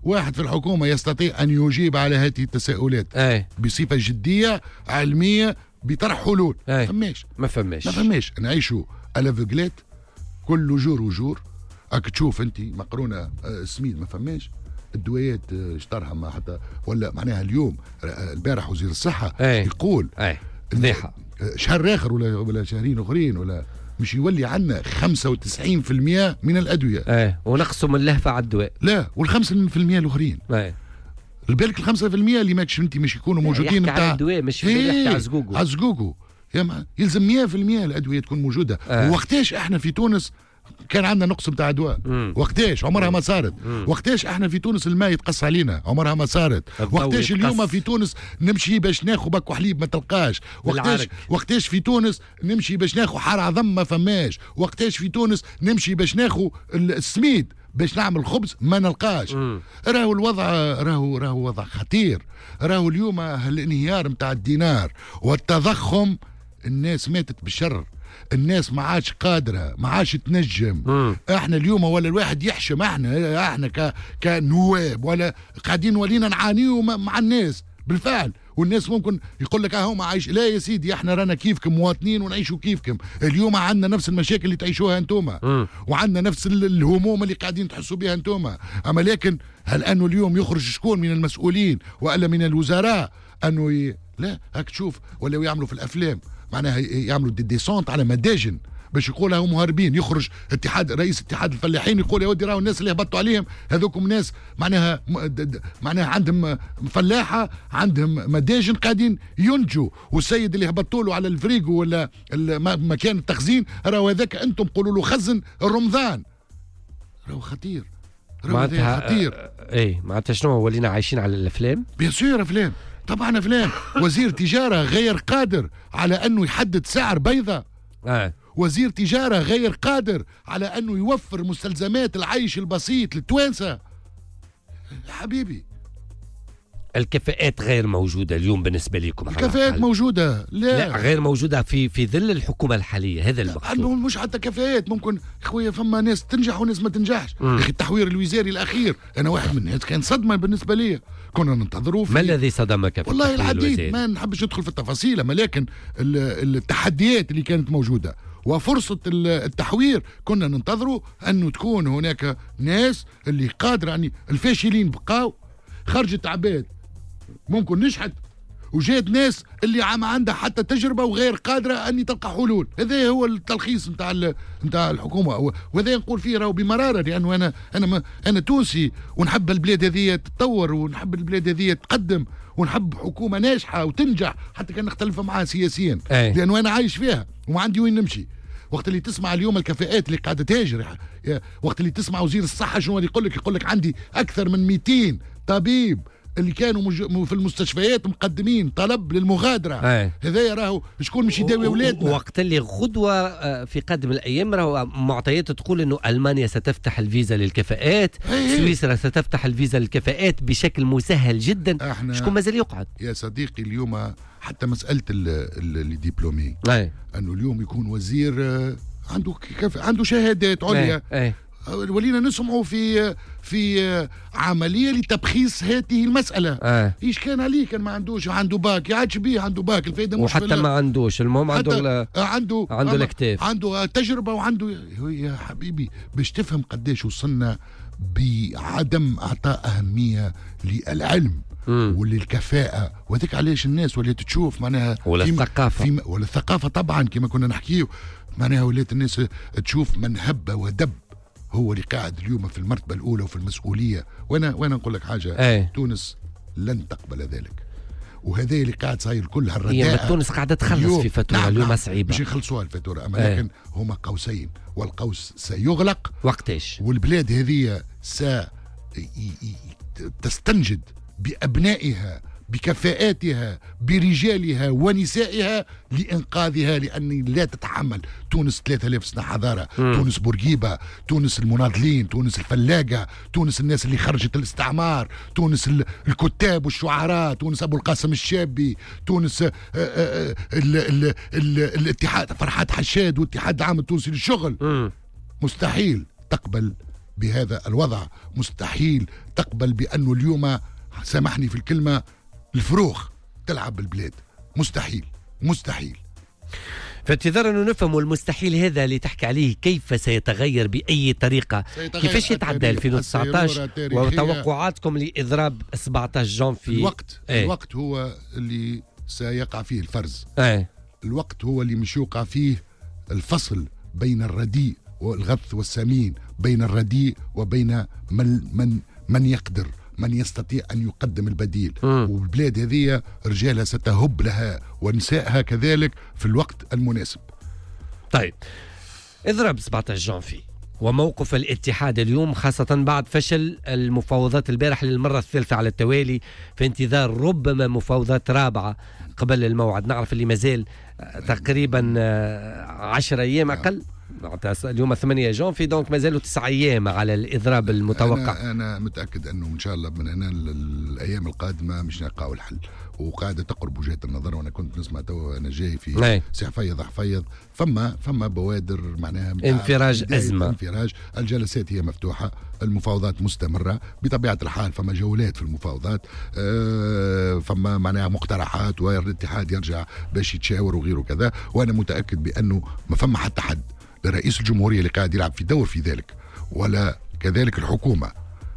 واحد في الحكومة يستطيع أن يجيب على هذه التساؤلات أي. بصفة جدية علمية بطرح حلول. أي. فماش ما فماش ما فماش نعيشوا الافوغلات كل جور وجور. راك تشوف انت مقرونه سميد ما فماش الدويات اشترها ما حتى ولا معناها اليوم البارح وزير الصحه أي. يقول اي فضيحه شهر اخر ولا ولا شهرين اخرين ولا مش يولي عندنا خمسة وتسعين بالمئة من الادويه. ايه ونقصوا من اللهفه على الدواء. لا والخمسة في المئة الاخرين. ايه البالك الخمسة في المئة اللي ماكش انت مش يكونوا موجودين نتاع على الدواء مش يحكي على زقوقو. على زقوقو يلزم مئة في المئة الادويه تكون موجوده. آه. ووقتاش احنا في تونس كان عندنا نقص نتاع دواء؟ وقتاش عمرها ما صارت. مم. وقتاش احنا في تونس الماء يتقص علينا؟ عمرها ما صارت. وقتاش اليوم في تونس نمشي باش ناخذ باكو حليب ما تلقاش؟ وقتاش وقتاش في تونس نمشي باش ناخذ حار عظم ما فماش؟ وقتاش في تونس نمشي باش ناخذ السميد باش نعمل خبز ما نلقاش؟ راهو الوضع راهو راهو وضع خطير. راهو اليوم الانهيار نتاع الدينار والتضخم الناس ماتت بالشر. الناس ما عادش قادره ما عادش تنجم. مم. احنا اليوم ولا الواحد يحشم احنا احنا ك كنواب ولا قاعدين ولينا نعانيو مع الناس بالفعل. والناس ممكن يقول لك اهو ما عايش. لا يا سيدي احنا رانا كيفكم مواطنين ونعيشوا كيفكم. اليوم عندنا نفس المشاكل اللي تعيشوها انتوما وعندنا نفس الهموم اللي قاعدين تحسوا بها انتوما. اما لكن هل انه اليوم يخرج شكون من المسؤولين والا من الوزراء انه ي... لا هاك تشوف ولا يعملوا في الافلام معناها يعملوا دي ديسونت على مداجن باش يقولها هم مهربين. يخرج اتحاد رئيس اتحاد الفلاحين يقول يا ودي راهو الناس اللي هبطوا عليهم هذوكم ناس معناها معناها عندهم فلاحه عندهم مداجن قاعدين ينتجوا. والسيد اللي هبطوا له على الفريقو ولا مكان التخزين راهو هذاك انتم قولوا له خزن الرمضان. راهو خطير معناتها خطير. ايه معناتها شنو ولينا عايشين على الافلام؟ بيان سور افلام طبعا افلام. وزير تجاره غير قادر على انه يحدد سعر بيضة. آه. وزير تجاره غير قادر على انه يوفر مستلزمات العيش البسيط للتوانسه. يا حبيبي الكفاءات غير موجودة اليوم بالنسبة لكم. الكفاءات موجودة لا. لا غير موجودة في في ظل الحكومة الحالية. هذا المقصود. مش حتى كفاءات ممكن خويا فما ناس تنجح وناس ما تنجحش. يا اخي التحوير الوزاري الأخير أنا واحد من الناس كان صدمة بالنسبة لي. كنا ننتظروا ما الذي صدمك في والله العديد ما نحبش ندخل في التفاصيل أما لكن التحديات اللي كانت موجودة وفرصة التحوير كنا ننتظروا أنه تكون هناك ناس اللي قادرة يعني الفاشلين بقاو خرجت عباد ممكن نجحت وجات ناس اللي عم عندها حتى تجربه وغير قادره ان تلقى حلول. هذا هو التلخيص نتاع نتاع الحكومه وهذا نقول فيه راهو بمراره لانه انا انا انا تونسي ونحب البلاد هذه تتطور ونحب البلاد هذه تقدم ونحب حكومه ناجحه وتنجح حتى كان نختلف معها سياسيا لانه انا عايش فيها وما عندي وين نمشي. وقت اللي تسمع اليوم الكفاءات اللي قاعده تهاجر وقت اللي تسمع وزير الصحه شنو اللي يقول لك يقول لك عندي اكثر من مئتين طبيب اللي كانوا مج... في المستشفيات مقدمين طلب للمغادره. هذا راهو شكون مش يداوي اولادنا. وقت اللي غدوه في قادم الايام راهو معطيات تقول انه المانيا ستفتح الفيزا للكفاءات. هي. سويسرا ستفتح الفيزا للكفاءات بشكل مسهل جدا. شكون مازال يقعد يا صديقي اليوم حتى مساله الدبلومي انه اليوم يكون وزير عنده كف... عنده شهادات عليا. أي. ولينا نسمعوا في في عمليه لتبخيص هذه المساله. آه. ايش كان عليه كان ما عندوش عنده باك يعادش بيه عنده باك الفائده مش وحتى ما عندوش المهم عنده عنده عنده الكتاف عنده تجربه وعنده يا حبيبي باش تفهم قديش وصلنا بعدم اعطاء اهميه للعلم وللكفاءة وذيك علاش الناس ولات تشوف معناها ولا الثقافة ولا الثقافة طبعا كما كنا نحكيه معناها ولات الناس تشوف من هب ودب هو اللي قاعد اليوم في المرتبة الأولى وفي المسؤولية. وأنا وأنا نقول لك حاجة أي. تونس لن تقبل ذلك وهذا اللي قاعد صاير كل هالرداء. هي تونس قاعدة تخلص في فاتورة. نعم اليوم صعيبة مش يخلصوها الفاتورة أما لكن هما قوسين والقوس سيغلق وقتاش والبلاد هذه ستستنجد بأبنائها بكفاءاتها برجالها ونسائها لإنقاذها لأن لا تتحمل تونس ثلاثة آلاف سنة حضارة. م. تونس بورقيبة تونس المناضلين تونس الفلاقة تونس الناس اللي خرجت الاستعمار تونس الكتاب والشعراء تونس أبو القاسم الشابي تونس ال ال ال الاتحاد فرحات حشاد والاتحاد العام التونسي للشغل. م. مستحيل تقبل بهذا الوضع. مستحيل تقبل بأنه اليوم، سامحني في الكلمة، الفروخ تلعب بالبلاد. مستحيل مستحيل. في انتظار أنه نفهم المستحيل هذا اللي تحكي عليه كيف سيتغير بأي طريقة، كيفاش يتعدى ألفين وتسعة عشر وتوقعاتكم لإضراب سبعة عشر جانفي؟ الوقت ايه؟ الوقت هو اللي سيقع فيه الفرز. ايه؟ الوقت هو اللي مش يوقع فيه الفصل بين الرديء والغث والسمين، بين الرديء وبين من من من يقدر، من يستطيع أن يقدم البديل. م. والبلاد هذه رجالها ستهب لها ونسائها كذلك في الوقت المناسب. طيب، اضرب سبعة عشر جانفي وموقف الاتحاد اليوم، خاصة بعد فشل المفاوضات البارح للمرة الثالثة على التوالي، في انتظار ربما مفاوضات رابعة قبل الموعد. نعرف اللي مازال تقريبا عشر أيام أقل، اليوم ثمانية جانفي، دونك ما زالوا تسعة أيام على الإضراب المتوقع. أنا, أنا متأكد أنه إن شاء الله من هنا الأيام القادمة مش نلقاو الحل، وقاعدة تقرب وجهات النظر. وأنا كنت نسمع تو أنا جاي في سي حفيظ حفيظ فما فما بوادر معناها انفراج أزمة، انفراج. الجلسات هي مفتوحة، المفاوضات مستمرة بطبيعة الحال، فما جولات في المفاوضات، آه فما معناها مقترحات، والاتحاد يرجع باش يتشاور وغيره كذا. وأنا متأكد بأنه ما فما حتى حد، رئيس الجمهورية اللي قاعد يلعب في دور في ذلك، ولا كذلك الحكومة،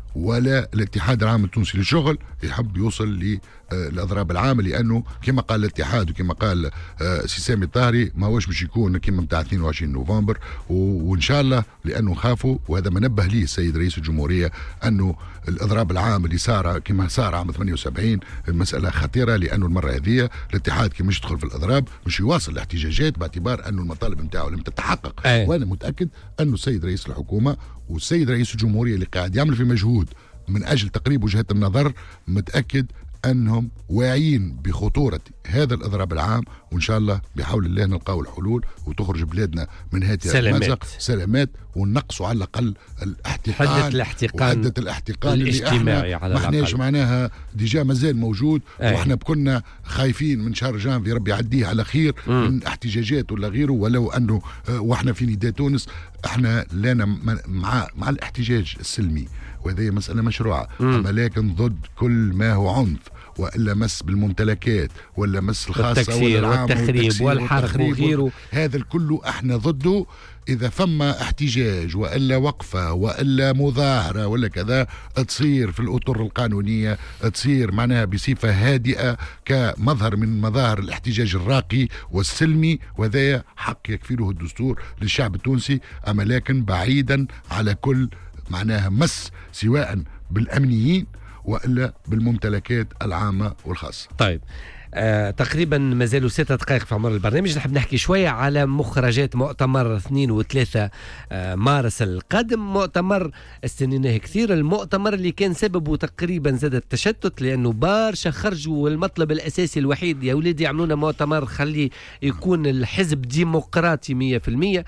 ولا الاتحاد العام التونسي للشغل يحب يوصل للأضراب العامة، لأنه كما قال الاتحاد وكما قال سي سامي الطاهري ما هوش باش يكون كما متاع اثنين وعشرين نوفمبر. وإن شاء الله، لأنه خافوا، وهذا ما نبه ليه السيد رئيس الجمهورية، أنه الإضراب العام اللي صار كما صار عام ثمانية وسبعين المسألة خطيرة، لأنه المرة هذه الاتحاد كي مش يدخل في الإضراب مش يواصل الاحتجاجات باعتبار أنه المطالب نتاعه لم تتحقق. أي. وأنا متأكد أنه السيد رئيس الحكومة والسيد رئيس الجمهورية اللي قاعد يعمل في مجهود من أجل تقريب وجهات النظر، متأكد أنهم واعيين بخطورة هذا الإضراب العام، وإن شاء الله بحول الله نلقاو الحلول وتخرج بلادنا من هذه المأزق سلامات، ونقصوا على الأقل الاحتقان، حدة الاحتقان وحدة الاحتقان الاجتماعي على الأقل. ما احناش معناها ديجا مازال موجود. أي. واحنا كنا خايفين من شهر جانفي ربي يعديه على خير م. من احتجاجات ولا غيره، ولو أنه واحنا في نداء تونس احنا لنا مع مع الاحتجاج السلمي، وهذه مسألة مشروعة، أما لكن ضد كل ما هو عنف وإلا مس بالممتلكات ولا مس الخاصة ولا والتخريب والحرق وغيره، هذا الكل احنا ضده. إذا فما احتجاج وإلا وقفة وإلا مظاهرة ولا كذا، تصير في الأطر القانونية، تصير معناها بصفة هادئة كمظهر من مظاهر الاحتجاج الراقي والسلمي، وهذا حق يكفله الدستور للشعب التونسي، أما لكن بعيدا على كل معناها مس سواء بالأمنيين وإلا بالممتلكات العامة والخاصة. طيب، آه، تقريبا ما زالوا ستة دقائق في عمر البرنامج. نحب نحكي شوية على مخرجات مؤتمر اثنين وثلاثة آه مارس القادم. مؤتمر استنيناه كثير، المؤتمر اللي كان سببه تقريبا زاد التشتت، لأنه بارشا خرجوا والمطلب الأساسي الوحيد يا وليدي يعملونا مؤتمر خلي يكون الحزب ديمقراطي مية في المية.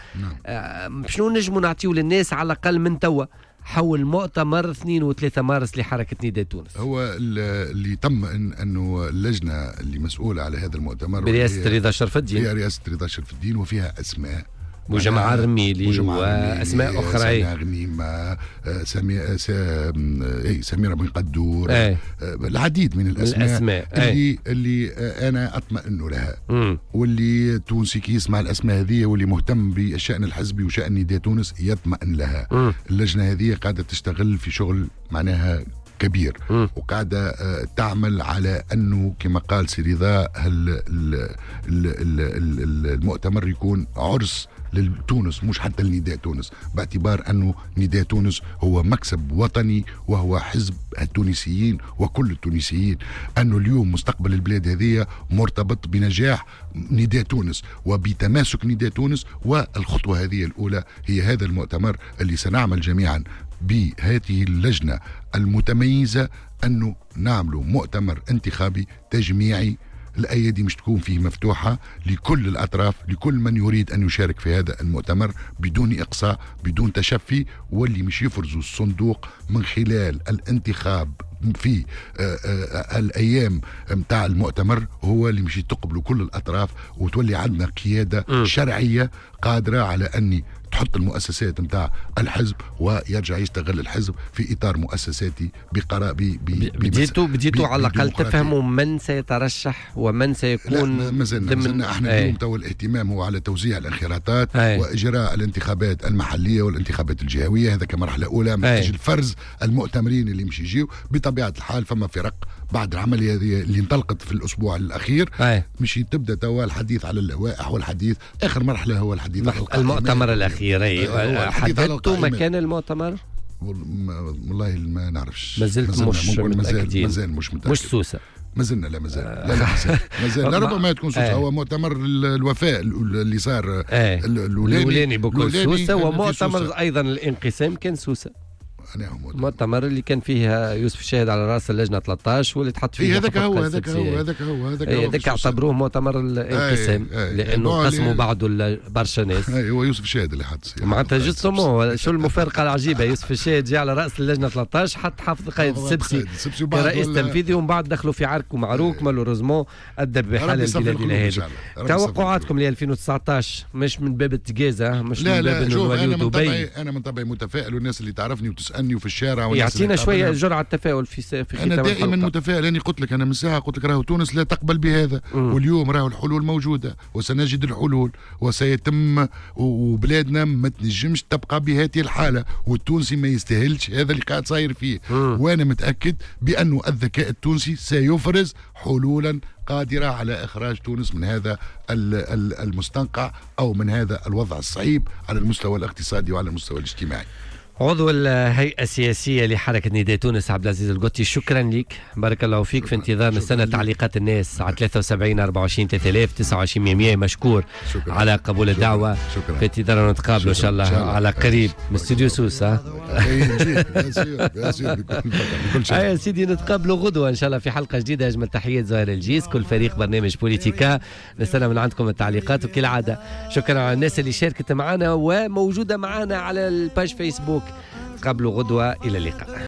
آه شنو نجموا نعطيو للناس على الأقل من توا حول مؤتمر اثنين وثلاثة مارس لحركة نداء تونس؟ هو اللي تم إن أنه اللجنة اللي مسؤولة على هذا المؤتمر برئاسة رضا شرف الدين، هي رئاسة رضا شرف الدين، وفيها أسماء وجماعة رميلي وأسماء أخرى، غنيمة، سميرة سميرة بن قدور، أي. العديد من الأسماء, الأسماء. اللي, أي. اللي أنا أطمئن لها. م. واللي تونسي كي يسمع الأسماء هذه واللي مهتم بالشأن الحزبي وشأن نداء تونس يطمئن لها. م. اللجنة هذه قاعدة تشتغل في شغل معناها كبير، م. وقاعدة تعمل على أنه كما قال سي رضا المؤتمر يكون عرس لتونس مش حتى لنداء تونس، باعتبار أنه نداء تونس هو مكسب وطني وهو حزب التونسيين وكل التونسيين، أنه اليوم مستقبل البلاد هذه مرتبط بنجاح نداء تونس وبتماسك نداء تونس. والخطوة هذه الأولى هي هذا المؤتمر اللي سنعمل جميعا بهذه اللجنة المتميزة أنه نعملوا مؤتمر انتخابي تجميعي، الأيدي مش تكون فيه مفتوحة لكل الأطراف، لكل من يريد أن يشارك في هذا المؤتمر بدون إقصاء بدون تشفي، واللي مش يفرزوا الصندوق من خلال الانتخاب في آآ آآ الأيام متاع المؤتمر هو اللي مش تقبلوا كل الأطراف، وتولي عندنا قيادة م. شرعية قادرة على أني يحط المؤسسات نتاع الحزب ويرجع يستغل الحزب في اطار مؤسساتي بقرار بديتوا بديتوا على الاقل تفهموا من سيترشح ومن سيكون. لا ما زلنا ما زلنا احنا اليوم تو الاهتمام هو على توزيع الانخراطات أي. واجراء الانتخابات المحليه والانتخابات الجهويه، هذا كمرحله اولى من اجل فرز المؤتمرين اللي مش يجيو. بطبيعه الحال فما فرق بعد العمليه هذه اللي انطلقت في الاسبوع الاخير أي. مش تبدا توا الحديث على اللوائح والحديث اخر مرحله هو الحديث على المؤتمر الاخير. اي حددتوا مكان المؤتمر؟ والله ما نعرفش، ما زلت مش متأكدين. مازال مش متأكد. مش سوسه ما زلنا لا مازال لا لا مازال مازال لا ربما تكون سوسه. هو مؤتمر الوفاء اللي صار الاولاني بكل سوسه، ومؤتمر ايضا الانقسام كان سوسه. المؤتمر اللي كان فيه يوسف الشاهد على راس اللجنه ثلاثة عشر واللي تحط فيه هذاك هو هذاك هو هذاك هو هذاك اعتبروه مؤتمر الانقسام لانه قسموا بعضه برشا ناس. هو يوسف الشاهد اللي حط معناتها جوستومون شو المفارقه العجيبه، يوسف الشاهد جاء على راس اللجنه ثلاثة عشر حط حافظ قايد السبسي كرئيس تنفيذي ومن بعد دخلوا في عرك ومعروك مالوريزمون ادى بحال البلاد الى هذه. توقعاتكم ل ألفين وتسعة عشر مش من باب التجازه، مش من باب انه دبي؟ انا من طبعي متفائل، والناس اللي تعرفني وتسالني وفي الشارع يعطينا شويه جرعه تفاؤل في في ختام انا دائما الحلقة. متفائل. انا قلت لك انا من ساعه قلت لك راهو تونس لا تقبل بهذا، م. واليوم راهو الحلول موجوده وسنجد الحلول وسيتم، وبلادنا ما تنجمش تبقى بهذه الحاله، والتونسي ما يستاهلش هذا اللي قاعد صاير فيه. م. وانا متاكد بانه الذكاء التونسي سيفرز حلولا قادرة على إخراج تونس من هذا المستنقع أو من هذا الوضع الصعيب على المستوى الاقتصادي وعلى المستوى الاجتماعي. عضو الهيئة السياسية لحركة نداء تونس عبد العزيز القطي، شكرا لك، بارك الله فيك. في انتظار نستنى تعليقات الناس على ثلاثة وسبعين أربعة وعشرين ثلاثة آلاف تسعة وعشرين مئة. مشكور شكرا. على قبول شكرا. الدعوة شكرا. في انتظار نتقابل إن شاء الله على قريب من استوديو سوسة. يا سيدي نتقابلوا غدوة إن شاء الله في حلقة جديدة. أجمل تحيات زهير الجيس، كل فريق برنامج بوليتيكا. نستنى من عندكم التعليقات وكالعادة شكرا على الناس اللي شاركت معنا وموجودة معنا على الباج فيسبوك. قبل غدوة، إلى اللقاء.